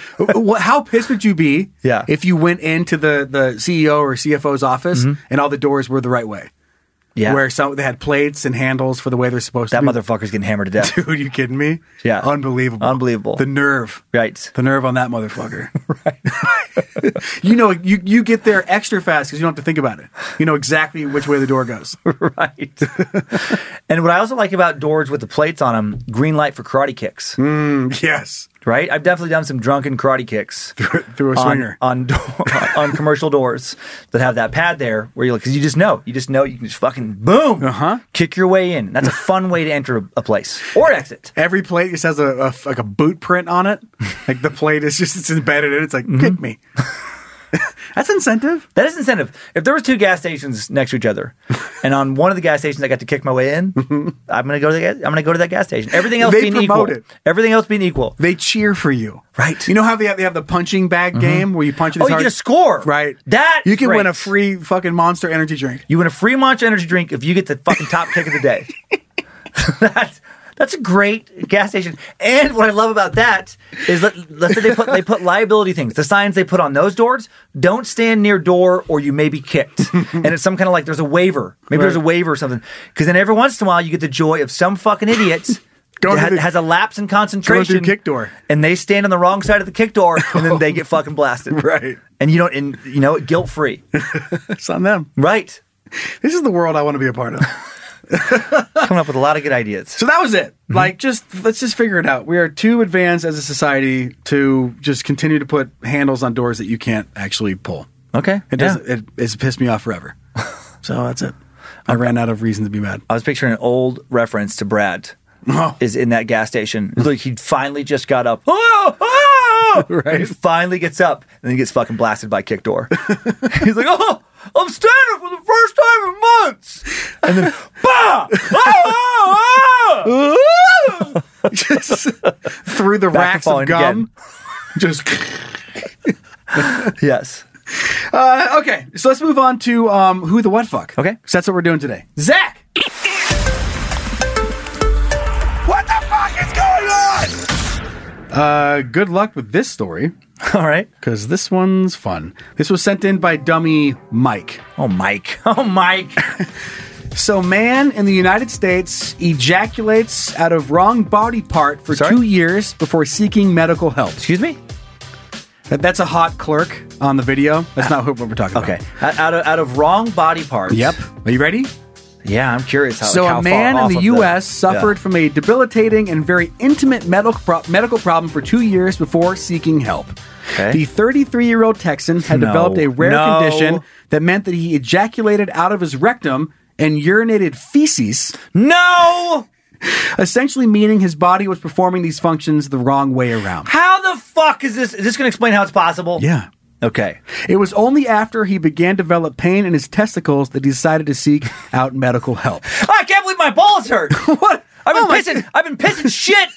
How pissed would you be if you went into the CEO or CFO's office and all the doors were the right way? Yeah. Where they had plates and handles for the way they're supposed to be. That motherfucker's getting hammered to death. Dude, you kidding me? Yeah. Unbelievable. The nerve. Right. The nerve on that motherfucker. Right. You get there extra fast because you don't have to think about it. You know exactly which way the door goes. Right. And what I also like about doors with the plates on them, green light for karate kicks. Yes. Right? I've definitely done some drunken karate kicks through a swinger on commercial doors that have that pad there where you're like, because you just know you can just fucking boom, kick your way in. That's a fun way to enter a place or exit. Every plate just has a boot print on it. Like the plate is just, it's embedded in it. It's like, kick me. That's incentive. That is incentive. If there was two gas stations next to each other, and on one of the gas stations I got to kick my way in, I'm gonna go to that gas station. Everything else being equal. Everything else being equal. They cheer for you. Right. You know how they have the punching bag game where you punch it as hard? You get a score. Right. You can win a free fucking Monster energy drink. You win a free Monster energy drink if you get the fucking top kick of the day. That's a great gas station. And what I love about that is let's say they put liability things. The signs they put on those doors, don't stand near door or you may be kicked. And it's some kind of there's a waiver. Maybe there's a waiver or something. Because then every once in a while you get the joy of some fucking idiot has a lapse in concentration. Going through kick door. And they stand on the wrong side of the kick door and then they get fucking blasted. Right. And guilt free. It's on them. Right. This is the world I want to be a part of. Coming up with a lot of good ideas. So that was it. Let's just figure it out. We are too advanced as a society to just continue to put handles on doors that you can't actually pull. Okay. It's pissed me off forever. So that's it. I ran out of reason to be mad. I was picturing an old reference to Brad. Is in that gas station. Like he finally just got up. Right. And he finally gets up and then he gets fucking blasted by kick door. He's like, I'm standing for the first time in months. And then, just through the racks of gum. Just. Yes. Okay, so let's move on to Who the What Fuck. Okay. So that's what we're doing today. Zach! What the fuck is going on? Good luck with this story. All right. Because this one's fun. This was sent in by dummy Mike. Oh, Mike. So, man in the United States ejaculates out of wrong body part for 2 years before seeking medical help. Excuse me? That's a hot clerk on the video. That's not what we're talking about. Okay. Out of wrong body parts. Yep. Are you ready? Yeah, I'm curious how. So a man in the U.S. suffered from a debilitating and very intimate medical problem for 2 years before seeking help. Okay. The 33-year-old Texan had developed a rare condition that meant that he ejaculated out of his rectum and urinated feces. No! Essentially meaning his body was performing these functions the wrong way around. How the fuck is this? Is this going to explain how it's possible? Yeah. Okay. It was only after he began to develop pain in his testicles that he decided to seek out medical help. I can't believe my balls hurt. What? I've been pissing shit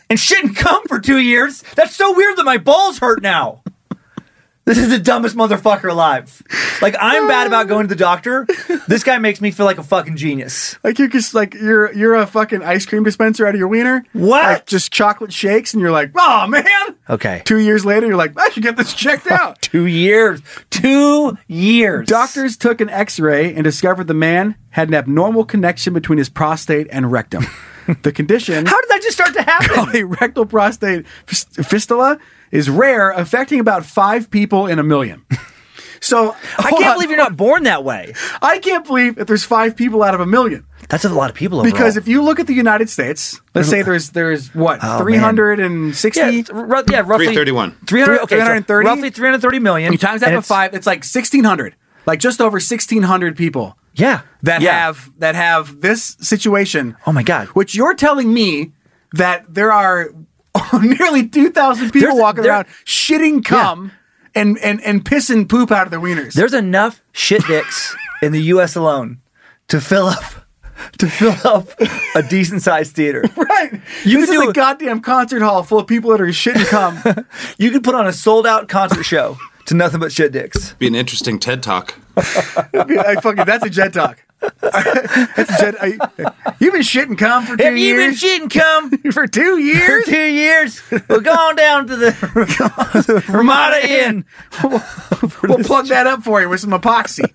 and shit and cum for 2 years. That's so weird that my balls hurt now. This is the dumbest motherfucker alive. Like, I'm bad about going to the doctor. This guy makes me feel like a fucking genius. Like you're just like you're a fucking ice cream dispenser out of your wiener. What? Like just chocolate shakes, and you're like, oh man. Okay. 2 years later, you're like, I should get this checked out. 2 years. 2 years. Doctors took an X-ray and discovered the man had an abnormal connection between his prostate and rectum. The condition, How did that just start to happen? called a rectal prostate fistula, is rare, affecting about 5 people in a million. So I can't believe you're not born that way. I can't believe if there's 5 people out of a million. That's a lot of people overall. Because if you look at the United States, let's say there's what, 360? yeah, roughly 331. 330. Roughly 330 million. You times that And by 5, it's like 1,600. Like just over 1,600 people. Yeah. That have this situation. Oh my God. Which you're telling me that there are nearly 2,000 people walking around shitting cum and pissing poop out of their wieners. There's enough shit dicks in the U.S. alone to fill up a decent sized theater. Right. You This could is do a goddamn concert hall full of people that are shitting cum. You could put on a sold out concert show to nothing but shit dicks. Be an interesting TED Talk. That's a Jet Talk. That's a Jet. You've been shitting cum for 2 Have you been years? shitting cum For 2 years? for 2 years? We're going down to the Ramada Inn. We'll plug that up for you with some epoxy.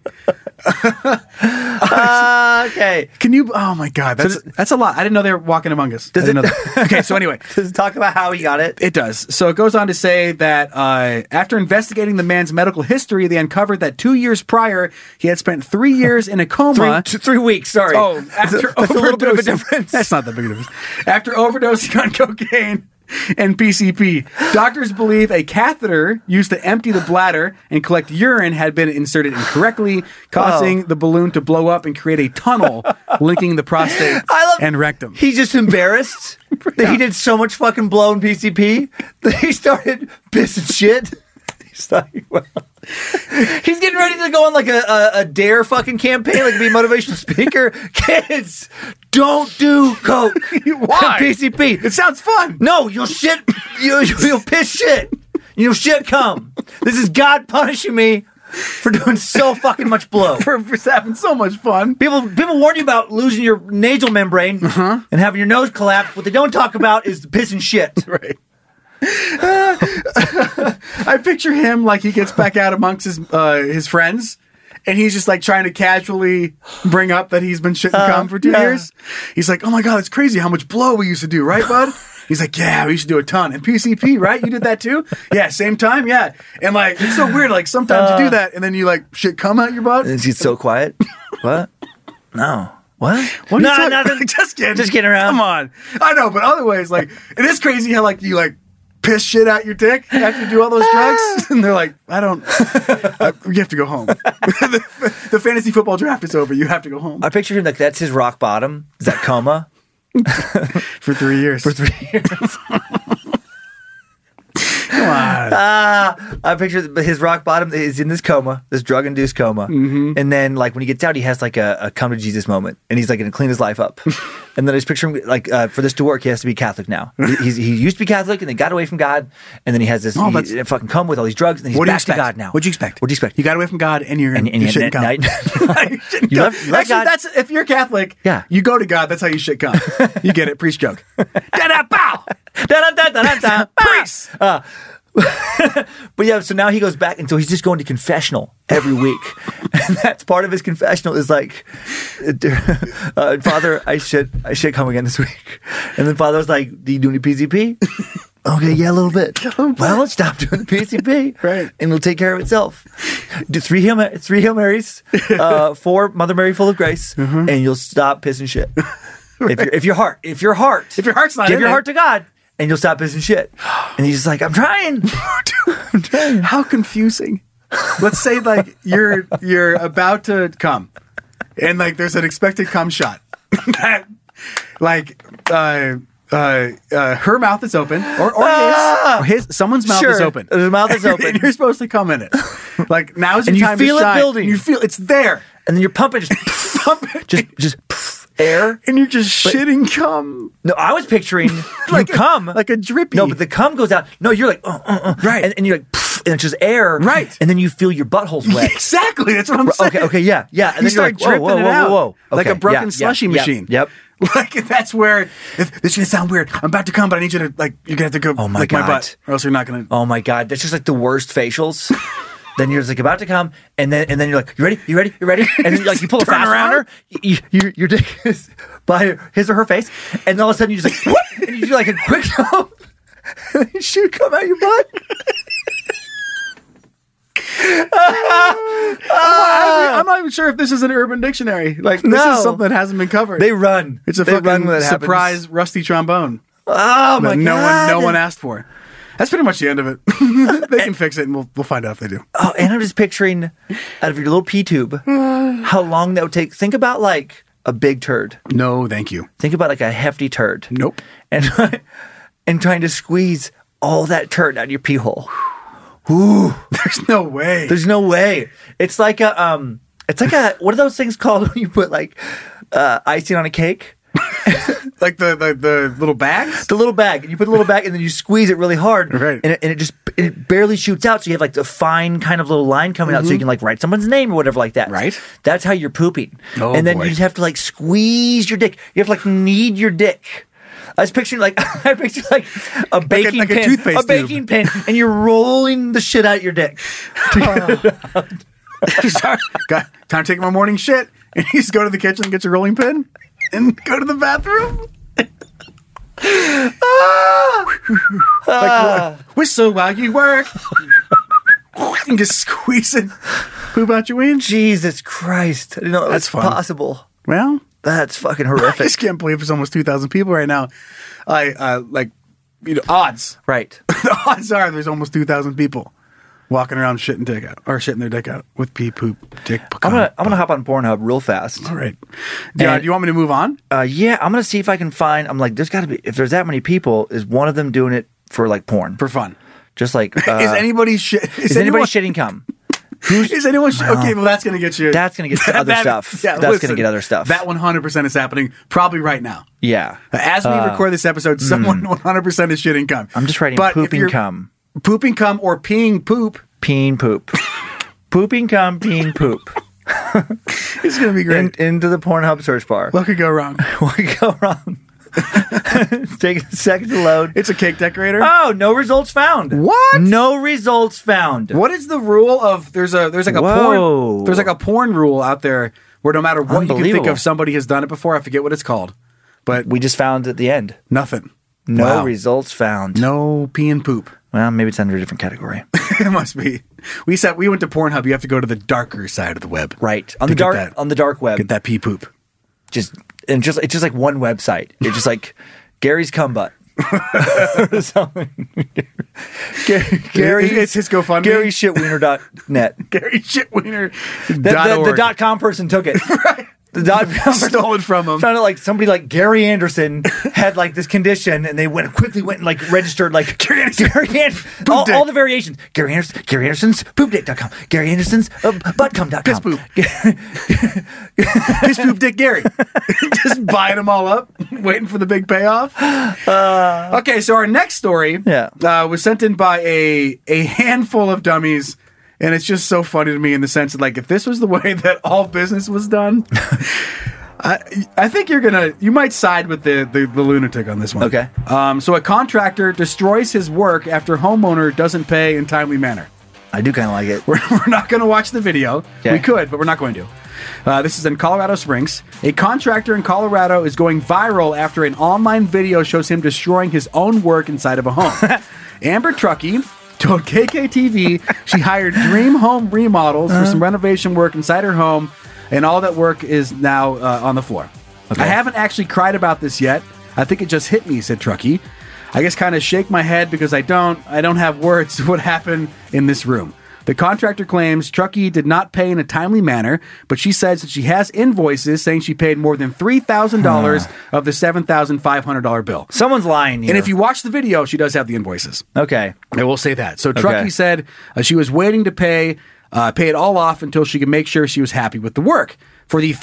Okay. Can you? Oh my God, that's a lot. I didn't know they were walking among us. I didn't know that. Okay, so anyway, Does it talk about how he got it? it does. So it goes on to say that after investigating the man's medical history, they uncovered that 2 years prior he had spent 3 years in a coma. 3 weeks, sorry. Oh, after that's a little bit of a overdosing- difference. That's not that big of a difference. After overdosing on cocaine and PCP, doctors believe a catheter used to empty the bladder and collect urine had been inserted incorrectly, causing the balloon to blow up and create a tunnel linking the prostate and rectum. He's just embarrassed that he did so much fucking blow in PCP that he started pissing shit. He's like, well, he's getting ready to go on like a dare fucking campaign, like be a motivational speaker. Kids, don't do coke. Why? PCP. It sounds fun. No, you'll shit. You'll piss shit. You'll shit cum. This is God punishing me for doing so fucking much blow. For having so much fun. People warn you about losing your nasal membrane and having your nose collapse. What they don't talk about is the piss and shit. Right. I picture him like he gets back out amongst his friends, and he's just like trying to casually bring up that he's been shitting cum for 2 years. He's like, "Oh my God, it's crazy how much blow we used to do, right, bud?" He's like, "Yeah, we used to do a ton." And PCP, right? You did that too? Yeah, same time, yeah. And like, it's so weird. Like sometimes you do that, and then you like shit cum out your butt. And she's so quiet. What? No. What? What are you No, talking- nothing. Just kidding. Just kidding around. Come on. I know, but other ways, like, it is crazy how like you like piss shit out your dick after you do all those drugs, and they're like, "I don't. You have to go home. the fantasy football draft is over. You have to go home." I picture him like that's his rock bottom. Is that coma? For 3 years. For 3 years. Come on. I picture his rock bottom is in this coma, this drug-induced coma. And then, like, when he gets out, he has, like, a come to Jesus moment. And he's, like, going to clean his life up. And then I just picture him, like, for this to work, he has to be Catholic now. He used to be Catholic, and then got away from God. And then he has this fucking coma with all these drugs, and then he's back to God now. What'd you expect? What'd you expect? You got away from God, and you're shitting cum. You left Actually, God. that's if you're Catholic. Yeah. You go to God. That's how you shit cum. You get it. Priest joke. Da-da, bow. Da-da-da-da-da-da. Priest. But yeah, so now he goes back, and so he's just going to confessional every week, and that's part of his confessional is like, Father, I shit come again this week, and then Father was like, do you do any PCP? Okay, yeah, a little bit. Well, let's stop doing the PCP, right, and it'll take care of itself. Do 3 Hail Marys, 4 Mother Mary full of grace, and you'll stop pissing shit. Right. If your heart's not give your heart to God. And you'll stop pissing shit. And he's just like, I'm trying. I'm trying. How confusing. Let's say like you're about to come, and like there's an expected cum shot. Like her mouth is open, or his someone's mouth is open. His mouth is open. And you're supposed to come in it. Like now's your and time you feel to shine. it building. You feel it's there. And then you're pumping, just air. And you're just shitting cum. No, I was picturing Like you cum. like a drippy. No, but the cum goes out. No, you're like, Right. And you're like, pff, and it's just air. Right. And then you feel your butthole's wet. Exactly. That's what I'm saying. Okay, yeah. And You then you're start like, whoa, dripping whoa, it whoa, out. whoa. Like Okay, a broken yeah, slushy machine. Yep. Like that's where this is gonna sound weird. I'm about to come, but I need you to you're gonna have to go Oh my lick God. my butt, or else you're not gonna. Oh my God, that's just like the worst facials. Then you're just like about to come, and then you're like, you ready? And then like you pull a Turn fast one on her, your dick is by his or her face, and all of a sudden you're just like, what? And you do like a quick jump, and then shoot come out your butt. I'm not even sure if this is an Urban Dictionary. Like this No. is something that hasn't been covered. They run. It's a They fucking run when that surprise happens. rusty trombone. Oh my that God! no one asked for. That's pretty much the end of it. They can fix it, and we'll find out if they do. Oh, and I'm just picturing out of your little pee tube how long that would take. Think about like a big turd. No, thank you. Think about like a hefty turd. Nope. And and trying to squeeze all that turd out of your pee hole. Ooh, There's no way. there's no way. It's like a what are those things called when you put like icing on a cake? Like the little bags. The little bag, and you put the little bag, and then you squeeze it really hard, Right. And it barely shoots out. So you have like the fine kind of little line coming out, so you can like write someone's name or whatever like that. Right. That's how you're pooping. Oh, and then boy. you just have to like squeeze your dick. You have to like knead your dick. I was picturing like a baking like a pin, toothpaste baking pin, and you're rolling the shit out your dick. Sorry. Got time to take my morning shit. And you just go to the kitchen and get your rolling pin and go to the bathroom. Whistle while you work. And just squeeze it. Poop out your ween. Jesus Christ! I didn't know that That's was fun. possible. Well, That's fucking I horrific. just can't believe there's almost 2,000 people right now. Odds. Right. The odds are there's almost 2,000 people walking around shitting dick out or shitting their dick out with pee, poop, dick. I'm gonna hop on Pornhub real fast. All right. Do you want me to move on? Yeah, I'm gonna see if I can find. I'm like, there's got to be. If there's that many people, is one of them doing it for like porn? For fun. Just like Is anybody is anybody shitting cum? Is anyone okay? Well, that's going to get you. That's gonna get to other stuff. That's listen, gonna get other stuff. That 100% is happening probably right now. Yeah. As we record this episode, someone 100% is shitting cum. I'm just writing But if pooping you're cum, Pooping cum or peeing poop. peeing poop, pooping cum, peeing poop. It's going to be great. Into the Pornhub search bar. What could go wrong? What could go wrong? It's taking a second to load. It's a cake decorator. Oh, no results found. What? No results found. What is the rule of there's like a Whoa. porn there's like a porn rule out there where no matter what you can think Unbelievable. of, somebody has done it before. I forget what it's called, but We just found at the end. nothing. No Wow. results found. No pee and poop. Well, maybe it's under a different category. It must be. We went to Pornhub. You have to go to the darker side of the web. Right. On To the get dark that- on the dark web. Get that pee poop. It's just like one website. It's just like Gary's cum butt. Or something. Gary, It's his GoFundMe. GaryShitwiener.net. Gary Shitwiener. The .com person took it. The .com person Stole it from him. found out like somebody like Gary Anderson had like this condition, and they quickly went and like registered like Gary Anderson, all the variations. Gary Anderson's poopdick.com, Gary Anderson's buttcum.com. Piss poop. Piss poop Dick Gary. Just buying them all up, waiting for the big payoff. Okay, so our next story was sent in by a handful of dummies. And it's just so funny to me in the sense that, like, if this was the way that all business was done, I think you might side with the lunatic on this one. Okay. So a contractor destroys his work after homeowner doesn't pay in timely manner. I do kind of like it. We're not going to watch the video. Okay. We could, but we're not going to. This is in Colorado Springs. A contractor in Colorado is going viral after an online video shows him destroying his own work inside of a home. Amber Truckee told KKTV she hired Dream Home Remodels for some renovation work inside her home, and all that work is now on the floor. Okay. I haven't actually cried about this yet. I think it just hit me, said Truckee. I just kind of shake my head because I don't have words to what happened in this room. The contractor claims Truckee did not pay in a timely manner, but she says that she has invoices saying she paid more than $3,000 of the $7,500 bill. Someone's lying here. And if you watch the video, she does have the invoices. Okay. I will say that. So Truckee Okay. said she was waiting to pay it all off until she could make sure she was happy with the work. For the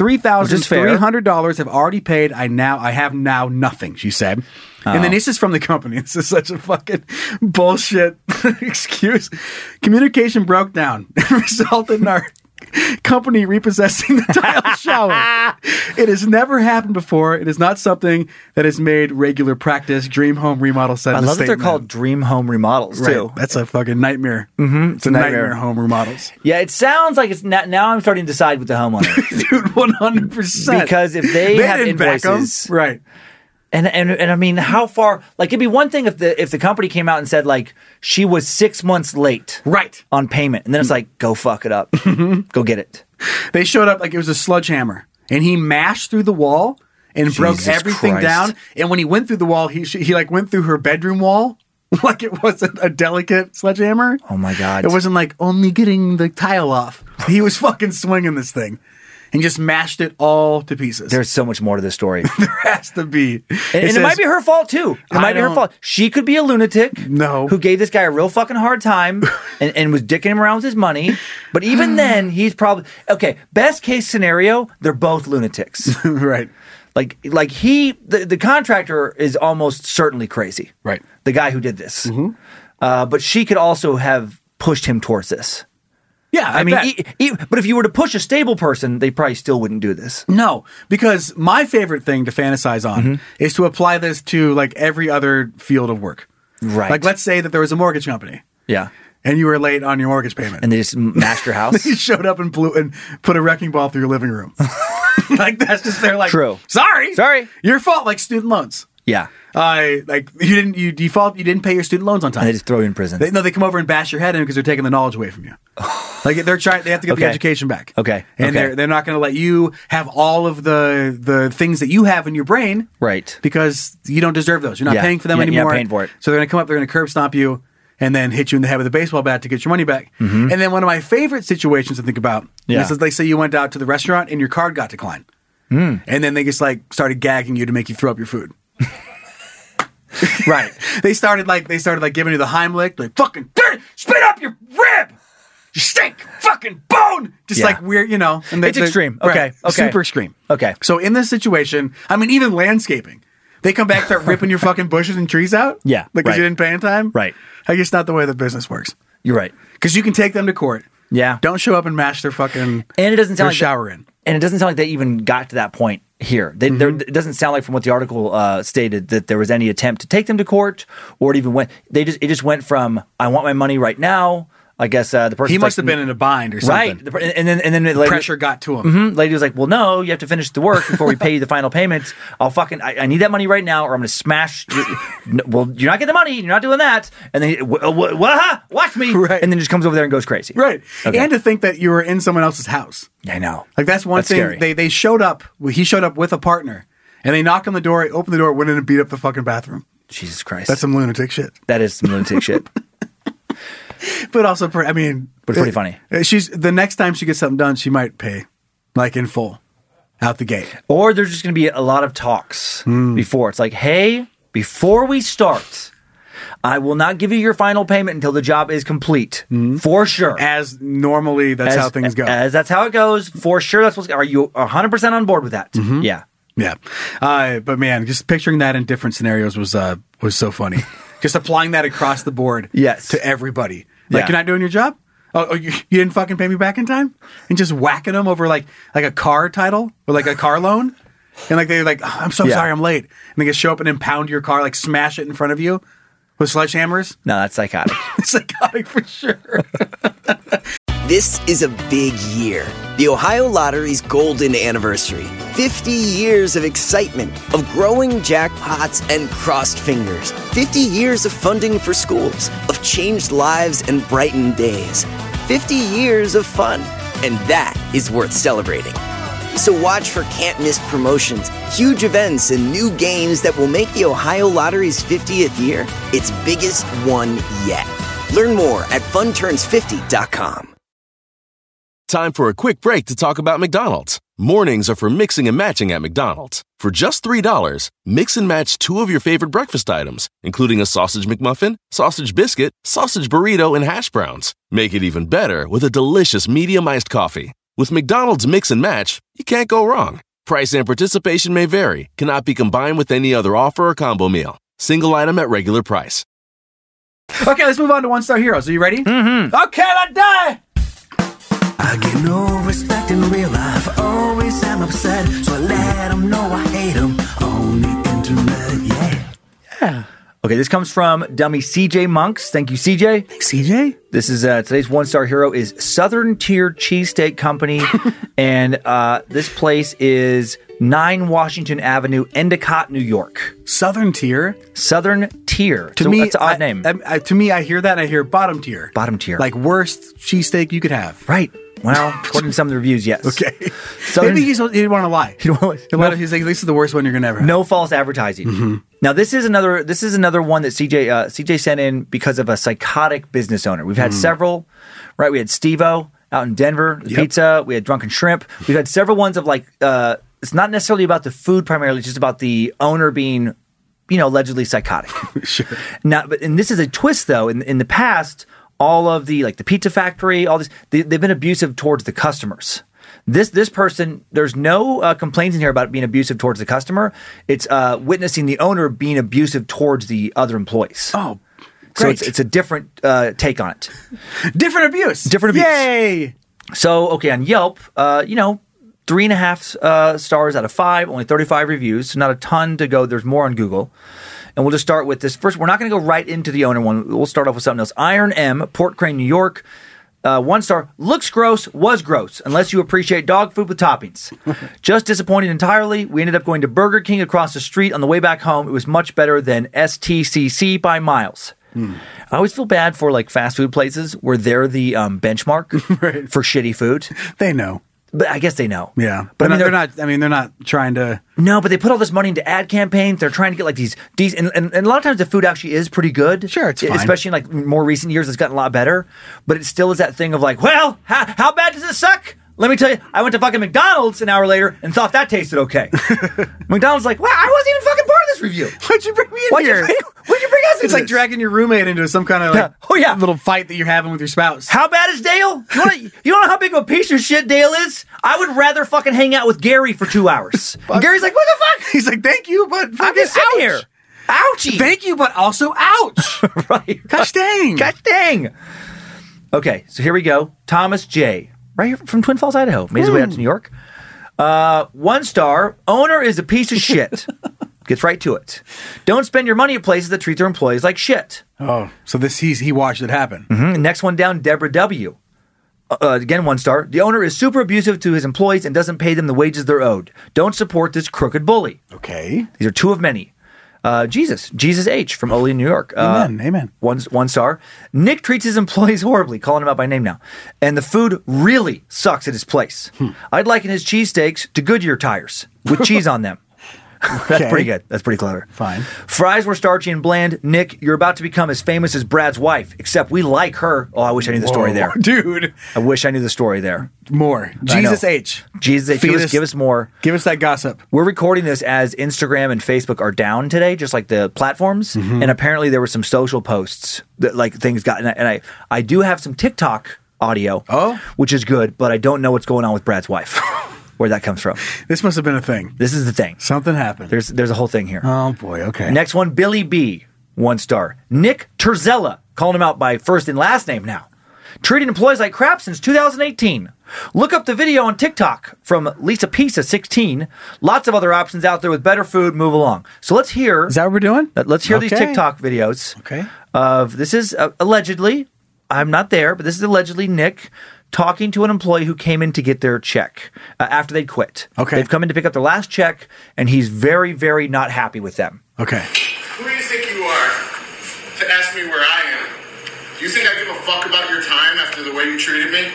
$3,300 have already paid, I have now nothing, she said. And then this is from the company. This is such a fucking bullshit excuse. Communication broke down and resulted in our company repossessing the tile shower. It has never happened before. It is not something that is made regular practice. Dream Home Remodel said. I in a love that they're statement. call Dream Home Remodels too. Right. That's a fucking nightmare. Mm-hmm. It's a nightmare home remodels. Yeah, it sounds like it's now I'm starting to decide with the homeowner. Dude, 100%. Because if they have didn't back 'em. invoices, right? And I mean, how far? Like, it'd be one thing if the company came out and said like she was 6 months late, Right. on payment, and then it's like, go fuck it up, go get it. They showed up like it was a sledgehammer, and he mashed through the wall and broke Jesus everything Christ. down. And when he went through the wall, he like went through her bedroom wall like it wasn't a delicate sledgehammer. Oh my God. It wasn't like only getting the tile off. He was fucking swinging this thing and just mashed it all to pieces. There's so much more to this story, There has to be. and it might be her fault too. It might be her fault. She could be a lunatic. No. who gave this guy a real fucking hard time and was dicking him around with his money. But even then, he's probably okay. Best case scenario, they're both lunatics. Right. Like the contractor is almost certainly crazy. Right. The guy who did this. But she could also have pushed him towards this. Yeah, I mean, bet. but if you were to push a stable person, they probably still wouldn't do this. No, because my favorite thing to fantasize on is to apply this to like every other field of work. Right. Like, let's say that there was a mortgage company Yeah. and you were late on your mortgage payment. And they just mashed your house. You showed up and put a wrecking ball through your living room. Like, that's just, they're like, True. Sorry. Your fault. Like student loans. Yeah. Like you didn't pay your student loans on time. And they just throw you in prison. They come over and bash your head in because they're taking the knowledge away from you. Like they have to get the Okay. education back. Okay. And Okay. they're not going to let you have all of the things that you have in your brain. Right. Because you don't deserve those. You're not Yeah. paying for them You're not anymore. paying for it. So they're going to come up, they're going to curb stomp you and then hit you in the head with a baseball bat to get your money back. And then one of my favorite situations to think about Yeah. is let's say you went out to the restaurant and your card got declined. And then they just like started gagging you to make you throw up your food. Right. They started giving you the Heimlich, like fucking spit up your rib. You stink, fucking bone. Just Yeah. like weird, you know. And It's extreme. Okay, okay. Super extreme. Okay. So in this situation, I mean, even landscaping, they come back and start ripping your fucking bushes and trees out. Yeah, Like, because right. you didn't pay in time. Right. I guess not the way the business works. You're right. Because you can take them to court. Yeah. Don't show up and mash their fucking And it doesn't sound their like shower in. And it doesn't sound like they even got to that point here. It doesn't sound like from what the article stated that there was any attempt to take them to court, or it even went. It just went from I want my money right now. I guess the person He must have been in a bind or right, something. and then the lady, Pressure got to him. lady was like, "Well, no, you have to finish the work before we pay you the final payment. I need that money right now, or I'm going to smash. Well, you're not getting the money. You're not doing that." And then watch me, Right. and then just comes over there and goes crazy. Right. Okay. And to think that you were in someone else's house. I know. Like that's one thing. Scary. They showed up. He showed up with a partner, and they knocked on the door, opened the door, went in and beat up the fucking bathroom. Jesus Christ, That's some lunatic shit. that is some lunatic shit. But also, I mean, But pretty funny. She's the next time she gets something done, she might pay, like in full, out the gate. Or there's just going to be a lot of talks before. It's like, hey, before we start, I will not give you your final payment until the job is complete. For sure. As normally, that's how things go. As that's how it goes. For sure. That's what's. Are you 100% on board with that? Yeah. Yeah, but man, just picturing that in different scenarios was so funny. Just applying that across the board, Yes. to everybody. Like Yeah. you're not doing your job. Oh, you didn't fucking pay me back in time, and just whacking them over like a car title or like a car loan, and like they're like, oh, I'm so Yeah. sorry, I'm late, and they just show up and impound your car, like smash it in front of you with sledgehammers. No, that's psychotic. It's psychotic for sure. This is a big year. The Ohio Lottery's golden anniversary. 50 years of excitement, of growing jackpots and crossed fingers. 50 years of funding for schools, of changed lives and brightened days. 50 years of fun, and that is worth celebrating. So watch for can't-miss promotions, huge events, and new games that will make the Ohio Lottery's 50th year its biggest one yet. Learn more at funturns50.com. Time for a quick break to talk about McDonald's. Mornings are for mixing and matching at McDonald's. For just $3, mix and match 2 of your favorite breakfast items, including a sausage McMuffin, sausage biscuit, sausage burrito, and hash browns. Make it even better with a delicious medium iced coffee. With McDonald's Mix and Match, you can't go wrong. Price and participation may vary. Cannot be combined with any other offer or combo meal. Single item at regular price. Okay, let's move on to One Star Heroes. Are you ready? Mm-hmm. Okay, let's die! I get no respect in real life. Always am upset, so I let them know I hate them on the internet. Yeah. Okay, this comes from dummy CJ Monks. Thank you, CJ. Thanks, CJ. This is today's one-star hero is Southern Tier Cheesesteak Company, and this place is 9 Washington Avenue, Endicott, New York. Southern Tier? Southern Tier. To me, that's an odd name. To me, I hear that and I hear bottom tier. Bottom tier. Like worst cheesesteak you could have. Right. Well, according to some of the reviews, yes. Okay. Southern, Maybe he didn't want to lie. He's He's like, this is the worst one you're going to ever have. No false advertising. Mm-hmm. Now, this is another one that CJ sent in because of a psychotic business owner. We've had several, right? We had Steve-O out in Denver, the pizza. We had Drunken Shrimp. We've had several ones of like, it's not necessarily about the food primarily, it's just about the owner being, allegedly psychotic. Sure. Now, and this is a twist though. In the past, all of the Pizza Factory, all this, they've been abusive towards the customers. This person, there's no complaints in here about being abusive towards the customer. It's witnessing the owner being abusive towards the other employees. Oh, great. So it's a different take on it. Different abuse. Yay! So, okay, on Yelp, 3.5 stars out of 5, only 35 reviews, so not a ton to go. There's more on Google. And we'll just start with this first. We're not going to go right into the owner one. We'll start off with something else. Iron M, Port Crane, New York. 1 star. Looks gross, was gross, unless you appreciate dog food with toppings. Just disappointed entirely. We ended up going to Burger King across the street on the way back home. It was much better than STCC by miles. I always feel bad for fast food places where they're the benchmark for shitty food. They know. But I guess they know. Yeah. But they're not trying to. No, but they put all this money into ad campaigns. They're trying to get these, and a lot of times the food actually is pretty good. Sure, it's fine. Especially in more recent years, it's gotten a lot better. But it still is that thing of well, how bad does it suck? Let me tell you, I went to fucking McDonald's an hour later and thought that tasted okay. McDonald's well, I wasn't even fucking part of this review. Why'd you bring me in here? Why'd you bring us in? It's like dragging your roommate into some kind of little fight that you're having with your spouse. How bad is Dale? You know how big of a piece of shit Dale is? I would rather fucking hang out with Gary for 2 hours. Gary's like, what the fuck? He's like, thank you, but I'm just sitting here. Ouchie. Thank you, but also ouch. Right. Gosh dang. Gosh dang. Okay, so here we go. Thomas J. Right here from Twin Falls, Idaho. Made his way out to New York. 1 star. Owner is a piece of shit. Gets right to it. Don't spend your money at places that treat their employees like shit. Oh, so he watched it happen. Mm-hmm. Next one down, Deborah W. Again, 1 star. The owner is super abusive to his employees and doesn't pay them the wages they're owed. Don't support this crooked bully. Okay. These are 2 of many. Jesus H from Olean, New York. Amen. 1 star. Nick treats his employees horribly, calling him out by name now. And the food really sucks at his place. I'd liken his cheesesteaks to Goodyear tires with cheese on them. That's pretty good. That's pretty clever. Fine. Fries were starchy and bland. Nick, you're about to become as famous as Brad's wife, except we like her. Oh, I wish I knew the story there. Dude. I wish I knew the story there. More. Jesus H. Jesus H. Give us more. Give us that gossip. We're recording this as Instagram and Facebook are down today, just like the platforms. And apparently there were some social posts that things got, and I do have some TikTok audio, which is good, but I don't know what's going on with Brad's wife. Where that comes from. This must have been a thing. This is the thing. Something happened. There's a whole thing here. Oh boy, okay. Next one, Billy B, 1 star. Nick Terzella, calling him out by first and last name now. Treating employees like crap since 2018. Look up the video on TikTok from Lisa Pisa 16. Lots of other options out there with better food. Move along. So let's hear. Is that what we're doing? Let's hear these TikTok videos. Okay. This is allegedly, I'm not there, but this is allegedly Nick talking to an employee who came in to get their check after they'd quit. Okay. They've come in to pick up their last check, and he's very, very not happy with them. Okay. Who do you think you are to ask me where I am? Do you think I give a fuck about your time after the way you treated me?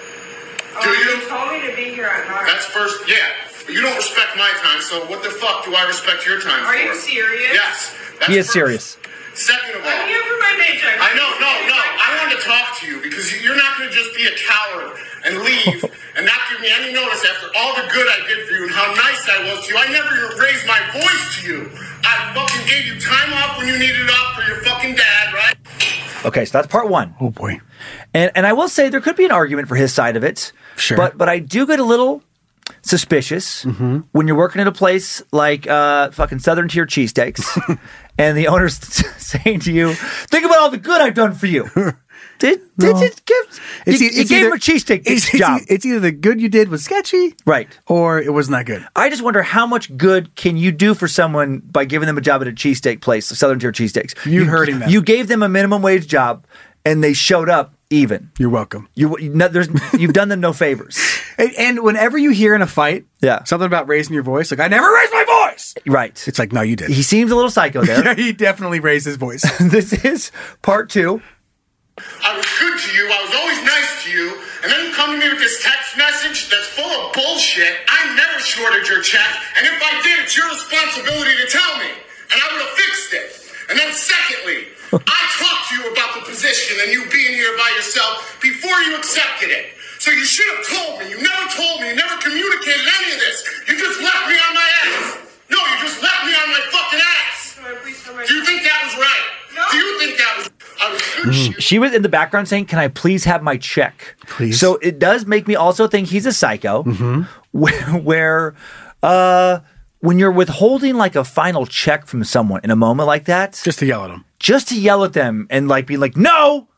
Do you? You told me to be here at 9. That's first, yeah. You don't respect my time, so what the fuck do I respect your time for? Are you serious? Yes. He is serious. Second of all, I'm here for my paycheck. I know, no. I want to talk to you because you're not going to just be a coward and leave and not give me any notice after all the good I did for you and how nice I was to you. I never raised my voice to you. I fucking gave you time off when you needed it off for your fucking dad, right? Okay, so that's part one. Oh boy. And I will say there could be an argument for his side of it. Sure. But I do get a little suspicious when you're working at a place like fucking Southern Tier Cheesesteaks and the owner's saying to you, think about all the good I've done for you. Did you gave him a cheesesteak job. It's either the good you did was sketchy, right, or it was not good. I just wonder how much good can you do for someone by giving them a job at a cheesesteak place, Southern Tier Cheesesteaks. You hurting them. You gave them a minimum wage job, and they showed up even. You're welcome. You've done them no favors. And whenever you hear in a fight, something about raising your voice, like I never raised my voice, right? It's like no, you did. He seems a little psycho there. Yeah, he definitely raised his voice. This is part two. I was good to you. I was always nice to you. And then you come to me with this text message that's full of bullshit. I never shorted your check. And if I did, it's your responsibility to tell me. And I would have fixed it. And then secondly, I talked to you about the position and you being here by yourself before you accepted it. So you should have told me. You never told me. You never communicated any of this. You just left me on my ass. No, you just left me on my fucking ass. Do you think that was right? No. Do you think that was... She was in the background saying, can I please have my check? Please. So it does make me also think he's a psycho where when you're withholding like a final check from someone in a moment like that. Just to yell at them. Just to yell at them and like be like, no,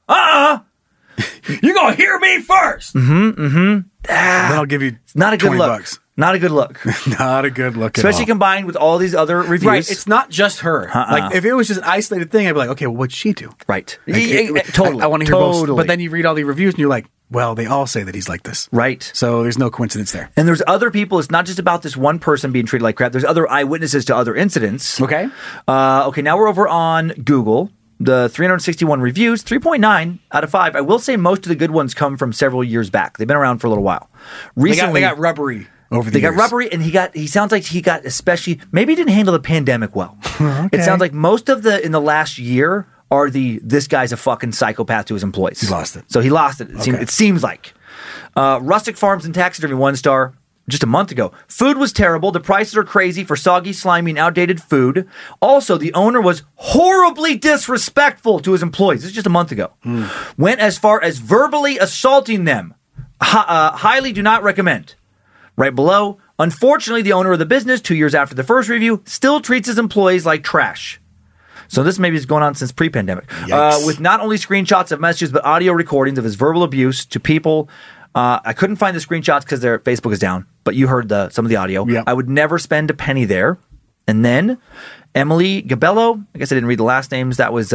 you're going to hear me first. Then I'll give you not a good look. $20. Not a good look. Not a good look at Especially all. combined with all these other reviews. Right, it's not just her. Like, if it was just an isolated thing, I'd be like, okay, well, what'd she do? Right. Totally. I want to hear both. But then you read all the reviews and you're like, well, they all say that he's like this. Right. So there's no coincidence there. And there's other people. It's not just about this one person being treated like crap. There's other eyewitnesses to other incidents. Okay. Okay, now we're over on Google. The 361 reviews, 3.9 out of 5. I will say most of the good ones come from several years back. They've been around for a little while. Recently, they got rubbery. They got rubbery, and he sounds like he got especially, maybe he didn't handle the pandemic well. Okay. It sounds like most of in the last year are this guy's a fucking psychopath to his employees. He lost it. So he lost it. It seems like. Rustic Farms and Taxidermy, 1 star, just a month ago. Food was terrible. The prices are crazy for soggy, slimy, and outdated food. Also, the owner was horribly disrespectful to his employees. This is just a month ago. Went as far as verbally assaulting them. Highly do not recommend. Right below, unfortunately, the owner of the business, 2 years after the first review, still treats his employees like trash. So this maybe is going on since pre-pandemic. With not only screenshots of messages, but audio recordings of his verbal abuse to people. I couldn't find the screenshots because their Facebook is down, but you heard some of the audio. Yep. I would never spend a penny there. And then Emily Gabello, I guess I didn't read the last names. That was...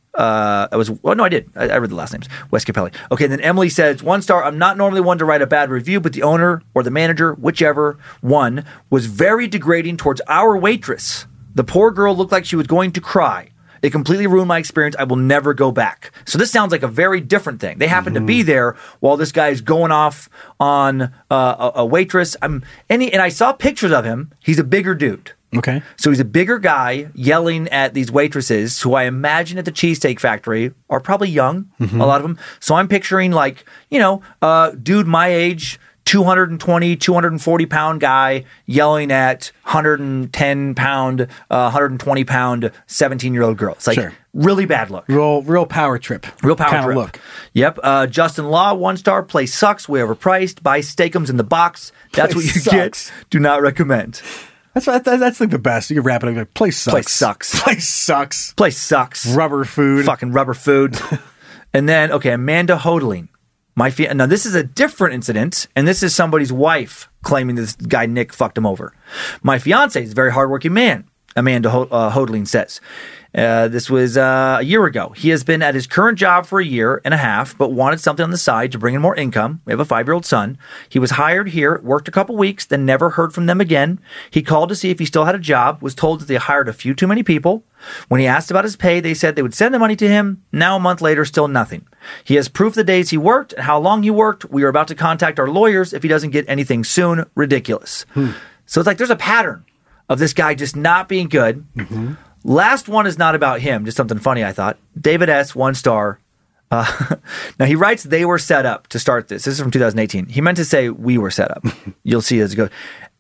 no, I did. I read the last names. Wes Capelli. Okay, and then Emily says, 1 star, I'm not normally one to write a bad review, but the owner or the manager, whichever one, was very degrading towards our waitress. The poor girl looked like she was going to cry. It completely ruined my experience. I will never go back. So this sounds like a very different thing. They happen to be there while this guy's going off on a waitress. And I saw pictures of him. He's a bigger dude. Okay. So he's a bigger guy yelling at these waitresses who I imagine at the Cheesesteak Factory are probably young, a lot of them. So I'm picturing like, dude my age, 220, 240 pound guy yelling at 110 pound, 120 pound 17-year-old girl. It's like really bad look. Real power trip. Real power kind trip. Of look. Yep. Justin Law, 1 star. Place sucks. Way overpriced. Buy Steakums in the box. That's what you get. Do not recommend. That's like the best. You can wrap it up like, place sucks. Place sucks. Place sucks. Place sucks. Rubber food. Fucking rubber food. And then, Amanda Hodling. Now, this is a different incident, and this is somebody's wife claiming this guy Nick fucked him over. My fiance is a very hardworking man, Amanda Hodling says. This was a year ago. He has been at his current job for a year and a half, but wanted something on the side to bring in more income. We have a 5-year-old son. He was hired here, worked a couple weeks, then never heard from them again. He called to see if he still had a job, was told that they hired a few too many people. When he asked about his pay, they said they would send the money to him. Now, a month later, still nothing. He has proof the days he worked and how long he worked. We are about to contact our lawyers if he doesn't get anything soon. Ridiculous. So it's like there's a pattern of this guy just not being good. Last one is not about him, just something funny, I thought. David S., 1 star. Now, he writes, they were set up to start this. This is from 2018. He meant to say we were set up. You'll see as it goes.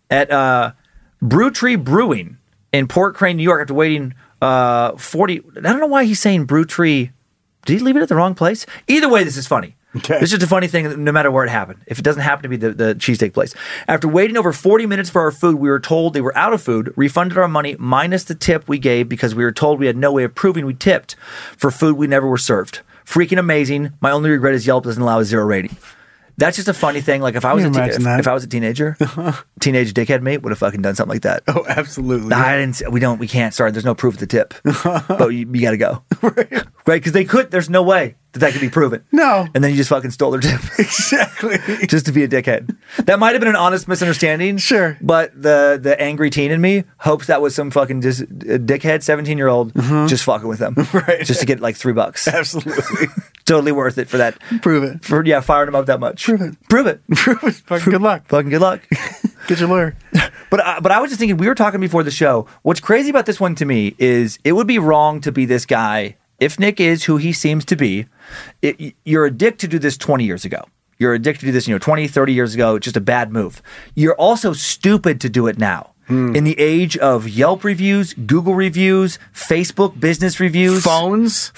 At Brew Tree Brewing in Port Crane, New York, after waiting 40... I don't know why he's saying Brew Tree Did he leave it at the wrong place? Either way, this is funny. Okay. This is just a funny thing no matter where it happened. If it doesn't happen to be the cheesesteak place. After waiting over 40 minutes for our food, we were told they were out of food, refunded our money minus the tip we gave because we were told we had no way of proving we tipped for food we never were served. Freaking amazing. My only regret is Yelp doesn't allow a 0 rating. That's just a funny thing. Like if I was a teenager, teenage dickhead mate would have fucking done something like that. Oh, absolutely. We can't. Sorry, there's no proof of the tip. But you got to go. Right? Because they could. There's no way that could be proven. No. And then you just fucking stole their tip. Exactly. Just to be a dickhead. That might have been an honest misunderstanding. Sure. But the angry teen in me hopes that was some fucking just a dickhead 17-year-old just fucking with them. Right. Just to get like $3. Absolutely. Totally worth it for that. Prove it. Firing them up that much. Prove it. Prove it. Prove it. Fucking good luck. Fucking good luck. Get your lawyer. But I was just thinking, we were talking before the show. What's crazy about this one to me is it would be wrong to be this guy. If Nick is who he seems to be, you're a dick to do this 20 years ago. You're a dick to do this, 20, 30 years ago. It's just a bad move. You're also stupid to do it now. In the age of Yelp reviews, Google reviews, Facebook business reviews, phones,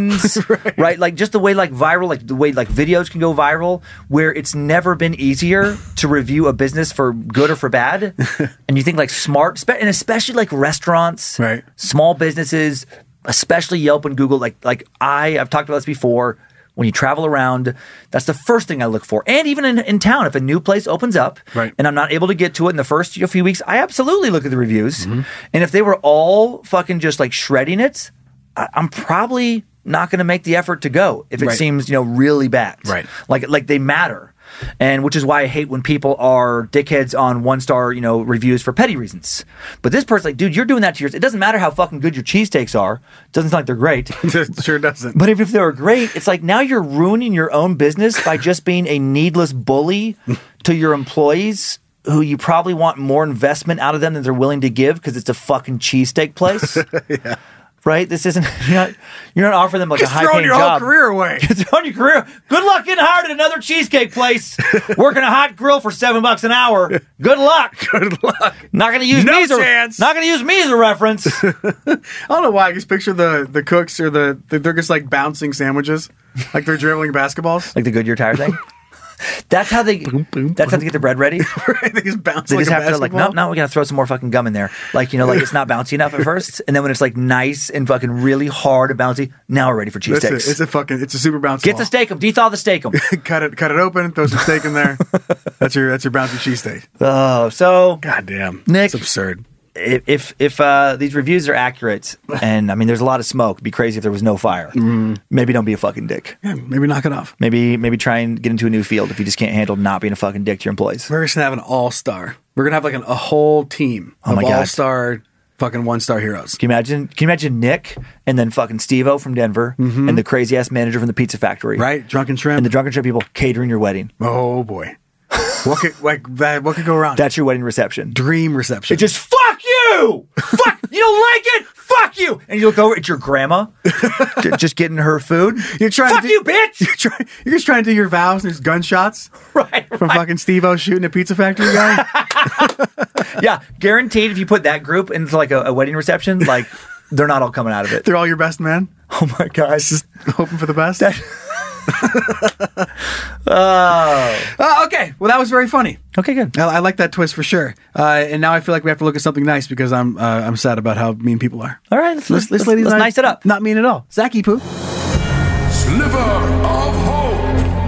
right? Like just the way the way videos can go viral, where it's never been easier to review a business for good or for bad. And you think like smart, and especially like restaurants, right? Small businesses, especially Yelp and Google. I've talked about this before. When you travel around, that's the first thing I look for. And even in town, if a new place opens up and I'm not able to get to it in the first few weeks, I absolutely look at the reviews. And if they were all fucking just like shredding it, I'm probably not going to make the effort to go if it seems, really bad. Right. Like they matter. And which is why I hate when people are dickheads on 1-star, reviews for petty reasons. But this person's like, dude, you're doing that to yours. It doesn't matter how fucking good your cheesesteaks are. It doesn't sound like they're great. It sure doesn't. But if they were great, it's like now you're ruining your own business by just being a needless bully to your employees who you probably want more investment out of them than they're willing to give because it's a fucking cheesesteak place. Yeah. Right? This isn't, you're not offering them like just a high-paying your job. Whole career away. You're throwing your career. Good luck getting hired at another cheesecake place, working a hot grill for $7 an hour. Good luck. Good luck. Not going to use no me chance. Not going to use me as a reference. I don't know why. I just picture the cooks or they're just like bouncing sandwiches, like they're dribbling basketballs, like the Goodyear tire thing. That's how they get the bread ready. Right, they just bounce. They like just have basketball. to no, we gotta throw some more fucking gum in there. Like it's not bouncy enough at first, and then when it's like nice and fucking really hard and bouncy, now we're ready for cheesesteaks. It's a super bouncy. Get the steak 'em, dethaw the steak 'em. cut it open, throw some steak in there. That's your bouncy cheesesteak. Oh, so goddamn, Nick, it's absurd. If these reviews are accurate, and I mean, there's a lot of smoke. It'd be crazy if there was no fire. Maybe don't be a fucking dick. Yeah, maybe knock it off. Maybe try and get into a new field if you just can't handle not being a fucking dick to your employees. We're just gonna have an all-star. We're gonna have like a whole team of all-star fucking 1-star heroes. Can you imagine Nick and then fucking Steve-O from Denver and the crazy ass manager from the pizza factory, right? Drunken Shrimp and the Drunken Shrimp people catering your wedding. Oh boy. What could go wrong? That's your wedding reception. Dream reception. It's just fuck you! Fuck! You don't like it? Fuck you! And you look over, it's your grandma just getting her food. You're trying fuck you, bitch! You're just trying to do your vows. There's gunshots right from fucking Steve-O shooting a pizza factory guy. Yeah, guaranteed if you put that group into like a wedding reception, like they're not all coming out of it. They're all your best men. Oh my gosh. Just hoping for the best. Okay. Well, that was very funny. Okay, good. I like that twist for sure. And now I feel like we have to look at something nice because I'm sad about how mean people are. All right, let's nice it up. Not mean at all. Zachy Poo. Sliver of hope.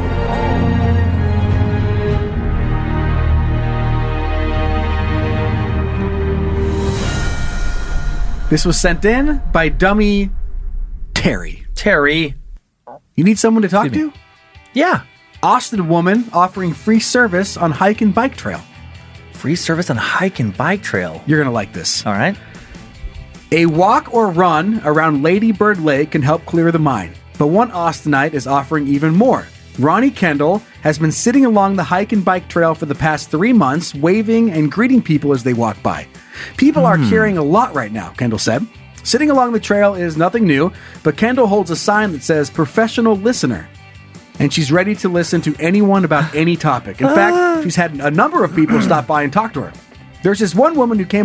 This was sent in by dummy Terry. Terry. You need someone to talk to? Yeah. Austin woman offering free service on hike and bike trail. Free service on hike and bike trail. You're going to like this. All right. A walk or run around Lady Bird Lake can help clear the mind. But one Austinite is offering even more. Ronnie Kendall has been sitting along the hike and bike trail for the past 3 months, waving and greeting people as they walk by. People are carrying a lot right now, Kendall said. Sitting along the trail is nothing new, but Kendall holds a sign that says professional listener. And she's ready to listen to anyone about any topic. In fact, she's had a number of people stop by and talk to her. There's this one woman who came up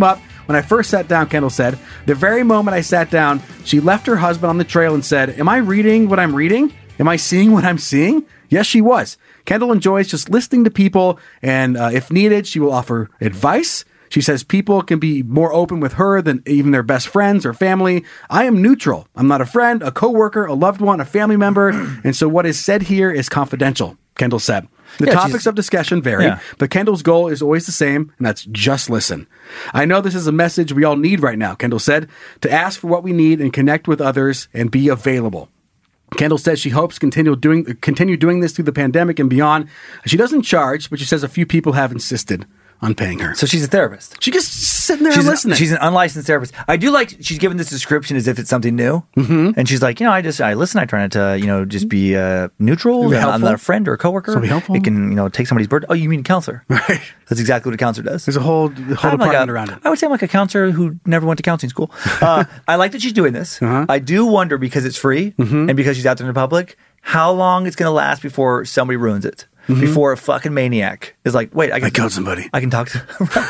when I first sat down, Kendall said. The very moment I sat down, she left her husband on the trail and said, am I reading what I'm reading? Am I seeing what I'm seeing? Yes, she was. Kendall enjoys just listening to people, and if needed, she will offer advice. She says people can be more open with her than even their best friends or family. I am neutral. I'm not a friend, a coworker, a loved one, a family member, and so what is said here is confidential, Kendall said. The topics of discussion vary, but Kendall's goal is always the same, and that's just listen. I know this is a message we all need right now, Kendall said, to ask for what we need and connect with others and be available. Kendall says she hopes continue doing this through the pandemic and beyond. She doesn't charge, but she says a few people have insisted on paying her. So she's a therapist. She just sitting there listening. She's an unlicensed therapist. I do like she's given this description as if it's something new. Mm-hmm. And she's like, I listen. I try not to, just be neutral. I'm not a friend or a coworker. So be helpful. It can, take somebody's burden. Oh, you mean a counselor? Right. That's exactly what a counselor does. There's a whole department around it. I would say I'm like a counselor who never went to counseling school. I like that she's doing this. Uh-huh. I do wonder, because it's free and because she's out there in the public, how long it's going to last before somebody ruins it. Mm-hmm. Before a fucking maniac is like, wait, I killed somebody. I can talk to.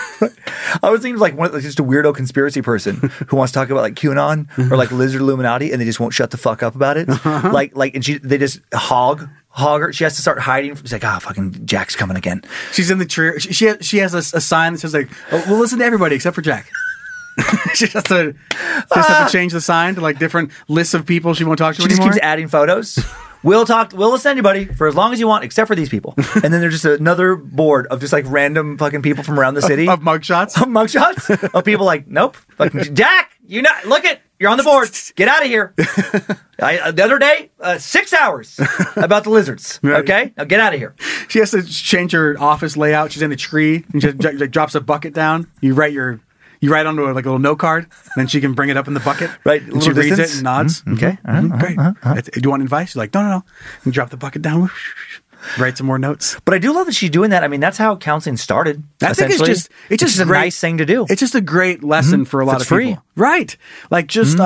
I was thinking of just a weirdo conspiracy person who wants to talk about like QAnon or like Lizard Illuminati, and they just won't shut the fuck up about it. Uh-huh. And they just hog her. She has to start hiding. She's like, fucking Jack's coming again. She's in the tree. She has a sign that says like, we'll listen to everybody except for Jack. She has to change the sign to like different lists of people she won't talk to anymore. She just keeps adding photos. We'll listen to anybody for as long as you want, except for these people. And then there's just another board of just like random fucking people from around the city. Of mugshots? Of mugshots? Of people like, nope. Fucking Jack, you're on the board. Get out of here. The other day, 6 hours about the lizards. Right. Okay? Now get out of here. She has to change her office layout. She's in a tree and she drops a bucket down. You write onto a little note card, and then she can bring it up in the bucket. Right. And she reads it and nods. Mm-hmm. Okay. Great. Do you want advice? She's like, no. And drop the bucket down. Write some more notes. But I do love that she's doing that. I mean, that's how counseling started. I think it's just a nice thing to do. It's just a great lesson for a lot of people. Right. Like just,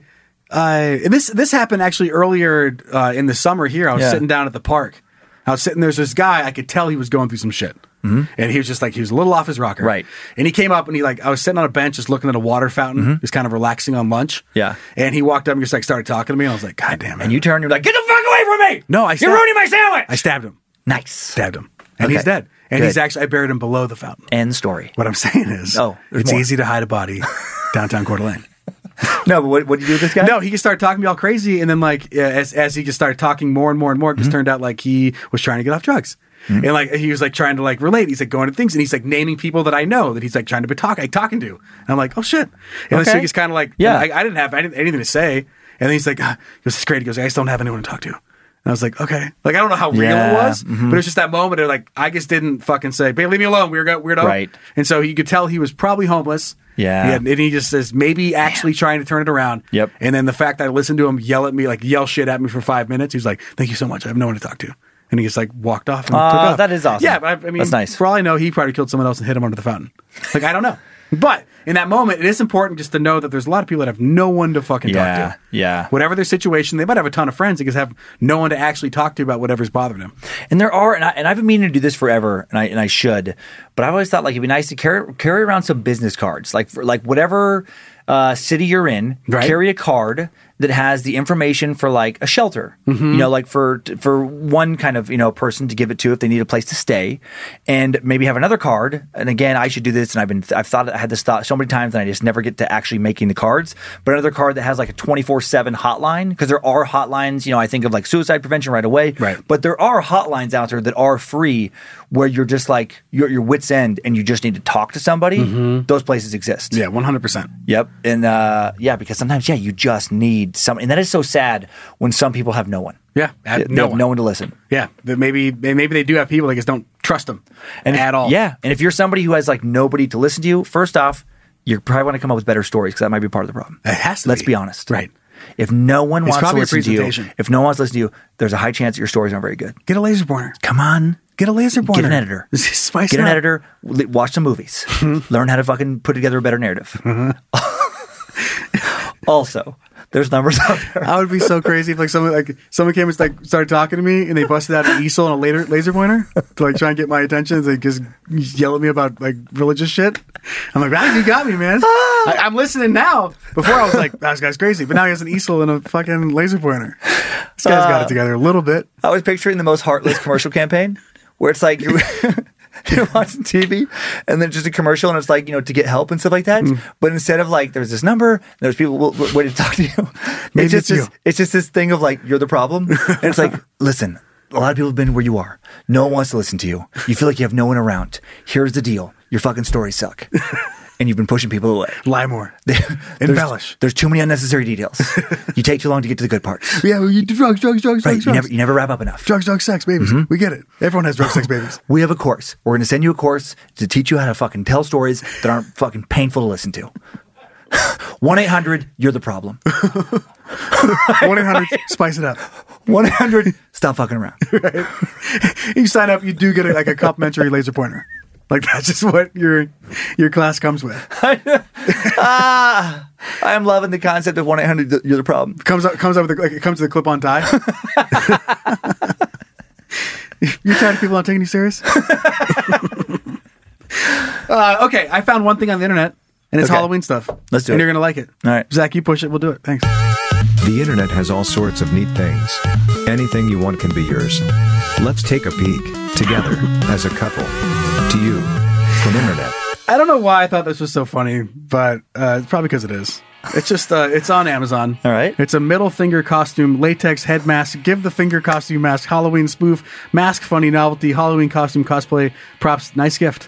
this happened actually earlier in the summer here. I was sitting down at the park. There's this guy, I could tell he was going through some shit. Mm-hmm. And he was just like, he was a little off his rocker. Right. And he came up and I was sitting on a bench just looking at a water fountain, just kind of relaxing on lunch. Yeah. And he walked up and just started talking to me. And I was like, God damn it. And you turned and you're like, get the fuck away from me. No, you're ruining my sandwich. I stabbed him. Nice. Stabbed him. And he's dead. And I buried him below the fountain. End story. What I'm saying is, it's easy to hide a body downtown Coeur d'Alene. No, but what did you do with this guy? No, he just started talking to me all crazy. And then as he just started talking more and more and more, it just turned out like he was trying to get off drugs. Mm-hmm. And he was trying to relate. He's going to things and he's naming people that I know that he's trying to be talking to. And I'm like, oh shit. And so he's kind of I didn't have anything to say. And then he's like, this is great. He goes, I just don't have anyone to talk to. And I was like, okay. I don't know how real it was, but it was just that moment of I just didn't fucking say, babe, leave me alone, weirdo. Right. And so you could tell he was probably homeless. Yeah. And he just says, maybe actually trying to turn it around. Yep. And then the fact that I listened to him yell shit at me for 5 minutes, he's like, thank you so much. I have no one to talk to. And he just walked off and took off. That is awesome. Yeah, but I mean, that's nice. For all I know, he probably killed someone else and hit him under the fountain. I don't know. But in that moment, it is important just to know that there's a lot of people that have no one to fucking talk to. Yeah. Whatever their situation, they might have a ton of friends. They just have no one to actually talk to about whatever's bothering them. And there are, and I've been meaning to do this forever, and I should, but I've always thought it'd be nice to carry around some business cards, for whatever city you're in, carry a card that has the information for a shelter, for one kind of, person to give it to if they need a place to stay, and maybe have another card. And again, I should do this. And I had this thought so many times and I just never get to actually making the cards, but another card that has a 24/7 hotline, because there are hotlines, I think of suicide prevention right away, but there are hotlines out there that are free where you're just your wit's end and you just need to talk to somebody. Mm-hmm. Those places exist. Yeah. 100%. Yep. And because sometimes, you just need and that is so sad when some people have no one. Yeah, no one to listen. Yeah, maybe they do have people, they just don't trust them at all. Yeah, and if you're somebody who has nobody to listen to you, first off, you probably want to come up with better stories because that might be part of the problem. It has to. Let's be honest. Right. If no one wants to listen to you, there's a high chance that your stories aren't very good. Get a laser pointer. Come on. Get a laser pointer. Get an editor. Spice Get an editor. Watch some movies. Learn how to fucking put together a better narrative. Also, There's numbers out there. I would be so crazy if someone came and started talking to me and they busted out an easel and a laser pointer to try and get my attention. They just yell at me about religious shit. I'm like, ah, you got me, man. I'm listening now. Before I was like, this guy's crazy, but now he has an easel and a fucking laser pointer. This guy's got it together a little bit. I was picturing the most heartless commercial campaign where it's like you're watching TV and then just a commercial and it's like, to get help and stuff like that. But instead of there's this number, there's people waiting to talk to you. It's just this thing of you're the problem. And it's like, listen, a lot of people have been where you are. No one wants to listen to you. You feel like you have no one around. Here's the deal. Your fucking stories suck. And you've been pushing people away. Lie more. Embellish. There's too many unnecessary details. You take too long to get to the good parts. Yeah, well, you do drugs. Right, you never wrap up enough. Drugs, sex, babies. We get it. Everyone has drug, sex, babies. We have a course. We're going to send you a course to teach you how to fucking tell stories that aren't fucking painful to listen to. 1-800, you're the problem. 1-800, spice it up. 1-800, stop fucking around. Right. You sign up, you do get a complimentary laser pointer. That's just what your class comes with. I'm loving the concept of 1-800, you're the problem. Comes up with it comes with a clip-on tie. You're tired of people not taking you serious? Okay, I found one thing on the internet, and it's Halloween stuff. Let's do it. And you're going to like it. All right. Zach, you push it. We'll do it. Thanks. The internet has all sorts of neat things. Anything you want can be yours. Let's take a peek, together, as a couple. To you, from internet. I don't know why I thought this was so funny, but it's probably because it is. It's just, it's on Amazon. All right. It's a middle finger costume, latex head mask, give the finger costume mask, Halloween spoof, mask funny novelty, Halloween costume cosplay, props, nice gift.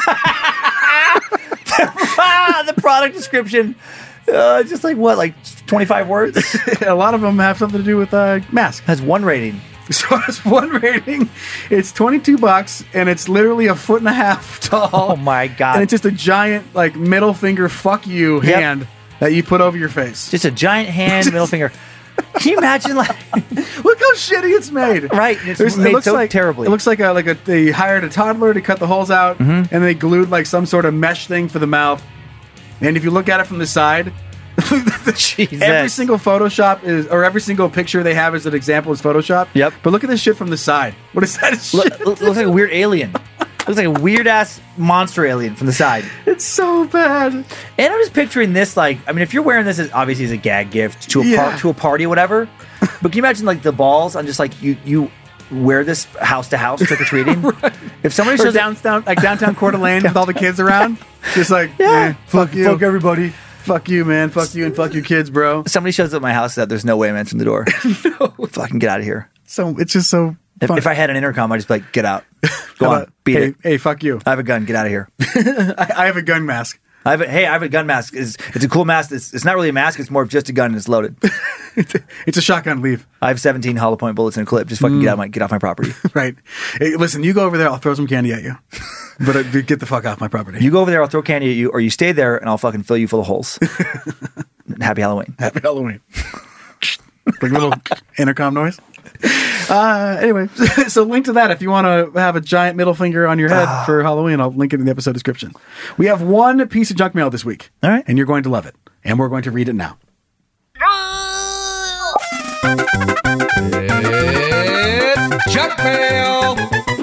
The product description, just 25 words? A lot of them have something to do with mask. Has one rating. So it's one rating. It's $22 and it's literally 1.5 feet tall. Oh my God. And it's just a giant middle finger fuck you hand that you put over your face. Just a giant hand, middle finger. Can you imagine look how shitty it's made. Right. It's made so terribly. It looks like they hired a toddler to cut the holes out and they glued some sort of mesh thing for the mouth. And if you look at it from the side, every single Photoshop every single picture they have as an example is Photoshop. Yep. But look at this shit from the side. What is that shit? Looks like a weird alien. Looks like a weird ass monster alien from the side. It's so bad. And I'm just picturing this if you're wearing this obviously as a gag gift to a party or whatever. But can you imagine the balls on just you wear this house to house trick or treating? Right. If somebody shows downtown Coeur d'Alene with all the kids around, just fuck you, fuck everybody. Fuck you, man. Fuck you and fuck your kids, bro. Somebody shows up at my house that there's no way I'm answering the door. No. Fucking get out of here. So it's just so fun. If I had an intercom, I'd just be like, get out. Go on. Beat it. Hey, fuck you. I have a gun. Get out of here. I have a gun mask. I have a gun mask. It's a cool mask. It's not really a mask. It's more of just a gun and it's loaded. It's a shotgun. Leave. I have 17 hollow point bullets in a clip. Just fucking get off my property. Right. Hey, listen, you go over there. I'll throw some candy at you. But get the fuck off my property. You go over there. I'll throw candy at you, or you stay there, and I'll fucking fill you full of holes. Happy Halloween. Happy Halloween. Like a little intercom noise. Anyway, so link to that if you want to have a giant middle finger on your head for Halloween. I'll link it in the episode description. We have one piece of junk mail this week. All right. And you're going to love it. And we're going to read it now. It's junk mail.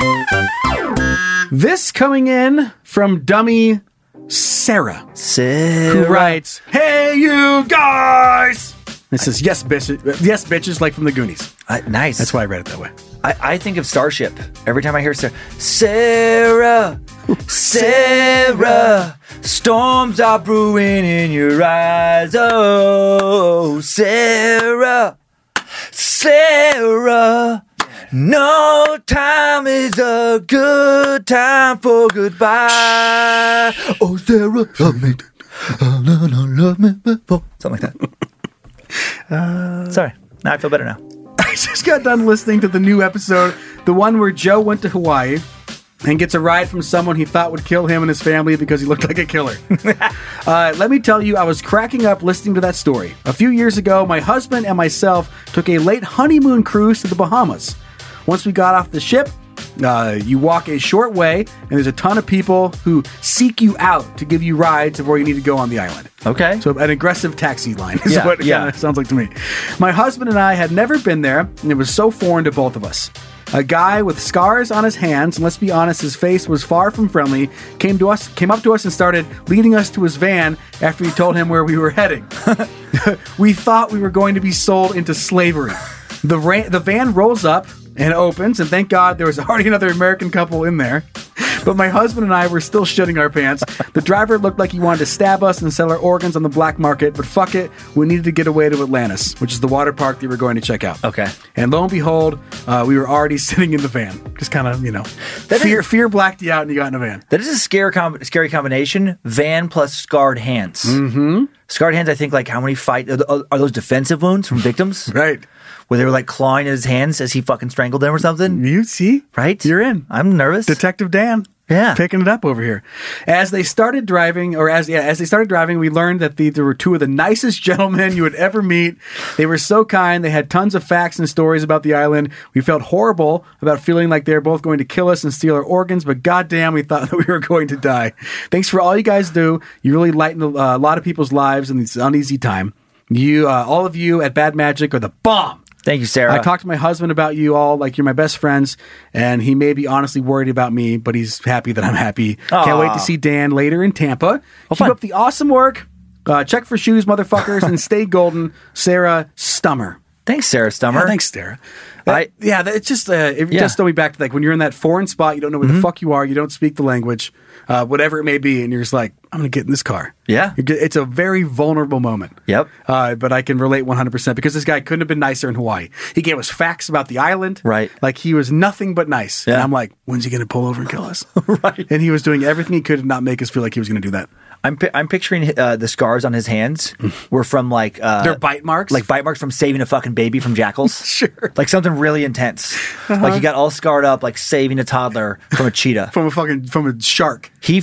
This coming in from dummy Sarah. Who writes, "Hey, you guys!" It says, yes, bitches, like from the Goonies. Nice. That's why I read it that way. I think of Starship. Every time I hear Sarah, storms are brewing in your eyes. Oh, Sarah, no time is a good time for goodbye. Oh, Sarah, love me. Love me before. Something like that. Sorry. Now I feel better now. I just got done listening to the new episode, the one where Joe went to Hawaii and gets a ride from someone he thought would kill him and his family because he looked like a killer. Let me tell you, I was cracking up listening to that story. A few years ago, my husband and myself took a late honeymoon cruise to the Bahamas. Once we got off the ship, You walk a short way, and there's a ton of people who seek you out to give you rides of where you need to go on the island. Okay. So an aggressive taxi line is Yeah, what it yeah. kinda sounds like to me. My husband and I had never been there, and it was so foreign to both of us. A guy with scars on his hands, and let's be honest, his face was far from friendly, came up to us and started leading us to his van after he told him where we were heading. We thought we were going to be sold into slavery. The van rolls up and opens, and thank God there was already another American couple in there. But my husband and I were still shitting our pants. The driver looked like he wanted to stab us and sell our organs on the black market, but fuck it, we needed to get away to Atlantis, which is the water park that we were going to check out. Okay. And lo and behold, we were already sitting in the van. Just kind of, fear blacked you out and you got in a van. That is a scary combination. Van plus scarred hands. Mm-hmm. Scarred hands, I think, like how many are those defensive wounds from victims? Right. Where they were like clawing at his hands as he fucking strangled them or something? You see? Right? You're in. I'm nervous. Detective Dan. Yeah. Picking it up over here. As they started driving, we learned that there were two of the nicest gentlemen you would ever meet. They were so kind. They had tons of facts and stories about the island. We felt horrible about feeling like they were both going to kill us and steal our organs, but goddamn, we thought that we were going to die. Thanks for all you guys do. You really lighten a lot of people's lives in this uneasy time. You, all of you at Bad Magic are the bomb. Thank you, Sarah. I talked to my husband about you all like you're my best friends, and he may be honestly worried about me, but he's happy that I'm happy. Can't wait to see Dan later in Tampa. Keep up the awesome work. Check for shoes, motherfuckers, and stay golden. Sarah Stummer. Thanks, Sarah Stummer. Yeah, thanks, Sarah. It's just it just throw me back to like when you're in that foreign spot, you don't know where the fuck you are, you don't speak the language, whatever it may be, and you're just like, I'm going to get in this car. Yeah. It's a very vulnerable moment. Yep. But I can relate 100% because this guy couldn't have been nicer in Hawaii. He gave us facts about the island. Right. Like he was nothing but nice. Yeah. And I'm like, when's he going to pull over and kill us? Right. And he was doing everything he could to not make us feel like he was going to do that. I'm picturing the scars on his hands were from like they're bite marks, like bite marks from saving a fucking baby from jackals. Sure, like something really intense. Like he got all scarred up, like saving a toddler from a cheetah, from a shark. He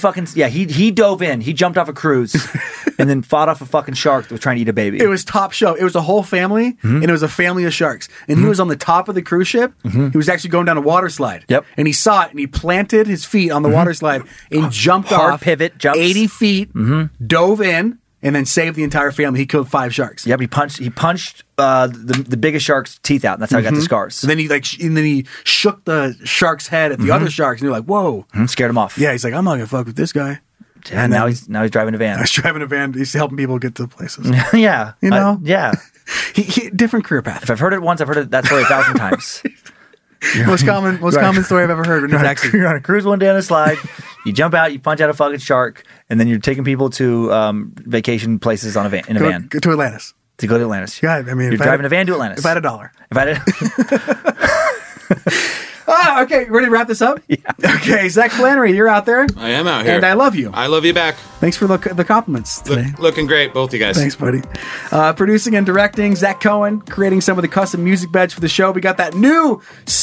dove in. He jumped off a cruise and then fought off a fucking shark that was trying to eat a baby. It was top shelf. It was a whole family, and it was a family of sharks. And he was on the top of the cruise ship. He was actually going down a water slide. Yep. And he saw it, and he planted his feet on the water slide and jumped Hard off. pivot, jumps. 80 feet. Dove in and then saved the entire family. He killed 5 sharks. Yep, he punched the biggest shark's teeth out, and that's how he got the scars. And then he shook the shark's head at the other sharks, and they're like, "Whoa!" Scared him off. Yeah, he's like, "I'm not gonna fuck with this guy." Yeah, and now he's driving a van. He's driving a van. He's helping people get to places. Yeah, you know. Yeah, he different career path. If I've heard it once, I've heard that story 1,000 times. Most common story I've ever heard in a taxi. You're on a cruise one day on a slide. You jump out, you punch out a fucking shark, and then you're taking people to vacation places in a van. To Atlantis. To go to Atlantis. Yeah, I mean, you're driving a van to Atlantis. If I had $1. If I had okay, ready to wrap this up? Yeah. Okay, Zach Flannery, you're out there. I am out here. And I love you. I love you back. Thanks for the compliments today. Looking great, both you guys. Thanks, buddy. Producing and directing, Zach Cohen. Creating some of the custom music beds for the show. We got that new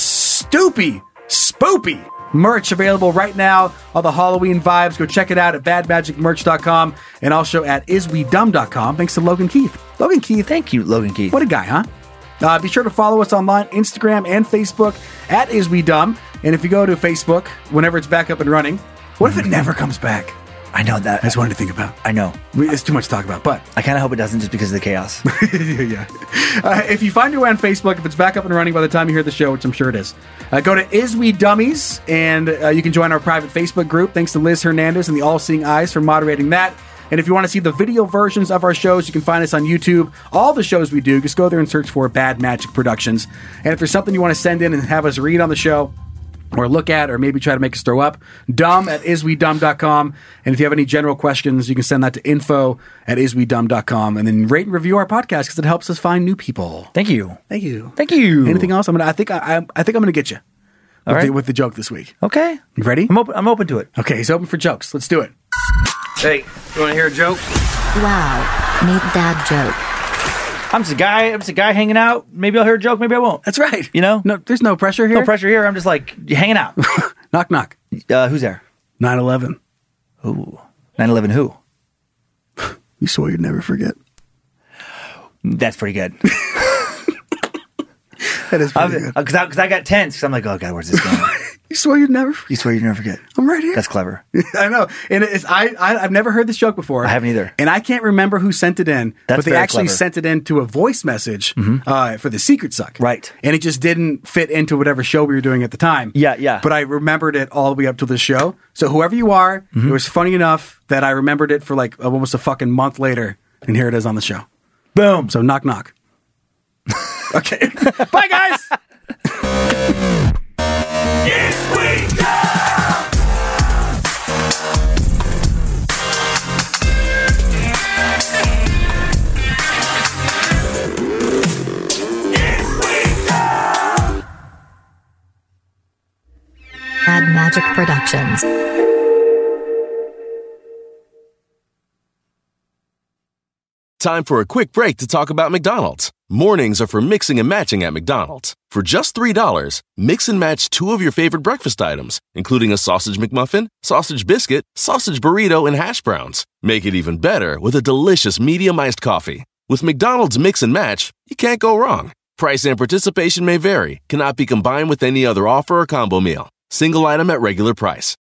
spoopy merch available right now. All the Halloween vibes. Go check it out at badmagicmerch.com and also at iswedumb.com. Thanks to Logan Keith. Logan Keith. Thank you, Logan Keith. What a guy, huh? Be sure to follow us online, Instagram and Facebook at iswedumb. And if you go to Facebook, whenever it's back up and running, what if it never comes back? I know that. I just wanted to think about. I know. It's too much to talk about, but I kind of hope it doesn't just because of the chaos. Yeah. If you find your way on Facebook, if it's back up and running by the time you hear the show, which I'm sure it is, go to Is We Dummies, and you can join our private Facebook group. Thanks to Liz Hernandez and the All Seeing Eyes for moderating that. And if you want to see the video versions of our shows, you can find us on YouTube. All the shows we do, just go there and search for Bad Magic Productions. And if there's something you want to send in and have us read on the show, or look at, or maybe try to make us throw up, dumb@iswedumb.com. And if you have any general questions, you can send that to info@iswedumb.com. And then rate and review our podcast because it helps us find new people. Thank you. Thank you. Thank you. Anything else? I think I'm going to get you with the joke this week. Okay. You ready? I'm open to it. Okay, he's open for jokes. Let's do it. Hey, you want to hear a joke? Wow, need that joke. I'm just a guy hanging out. Maybe I'll hear a joke. Maybe I won't. That's right. You know? No, there's no pressure here. No pressure here. I'm just like hanging out. Knock, knock. Who's there? 9/11. Ooh. 9/11 who? You swore you'd never forget. That's pretty good. That is pretty good. Because I got tense. Because I'm like, oh, God, where's this going? You swear you'd never You swear you'd never forget. I'm right here. That's clever. I know. And I've never heard this joke before. I haven't either. And I can't remember who sent it in, That's but they very actually clever. sent it in to a voice message for the Secret Suck. Right. And it just didn't fit into whatever show we were doing at the time. Yeah. But I remembered it all the way up to this show. So whoever you are, it was funny enough that I remembered it for like almost a fucking month later. And here it is on the show. Boom. So knock, knock. Okay. Bye, guys. Mad Magic Productions. Time for a quick break to talk about McDonald's. Mornings are for mixing and matching at McDonald's. For just $3, mix and match 2 of your favorite breakfast items, including a sausage McMuffin, sausage biscuit, sausage burrito, and hash browns. Make it even better with a delicious medium iced coffee. With McDonald's Mix and Match, you can't go wrong. Price and participation may vary, cannot be combined with any other offer or combo meal. Single item at regular price.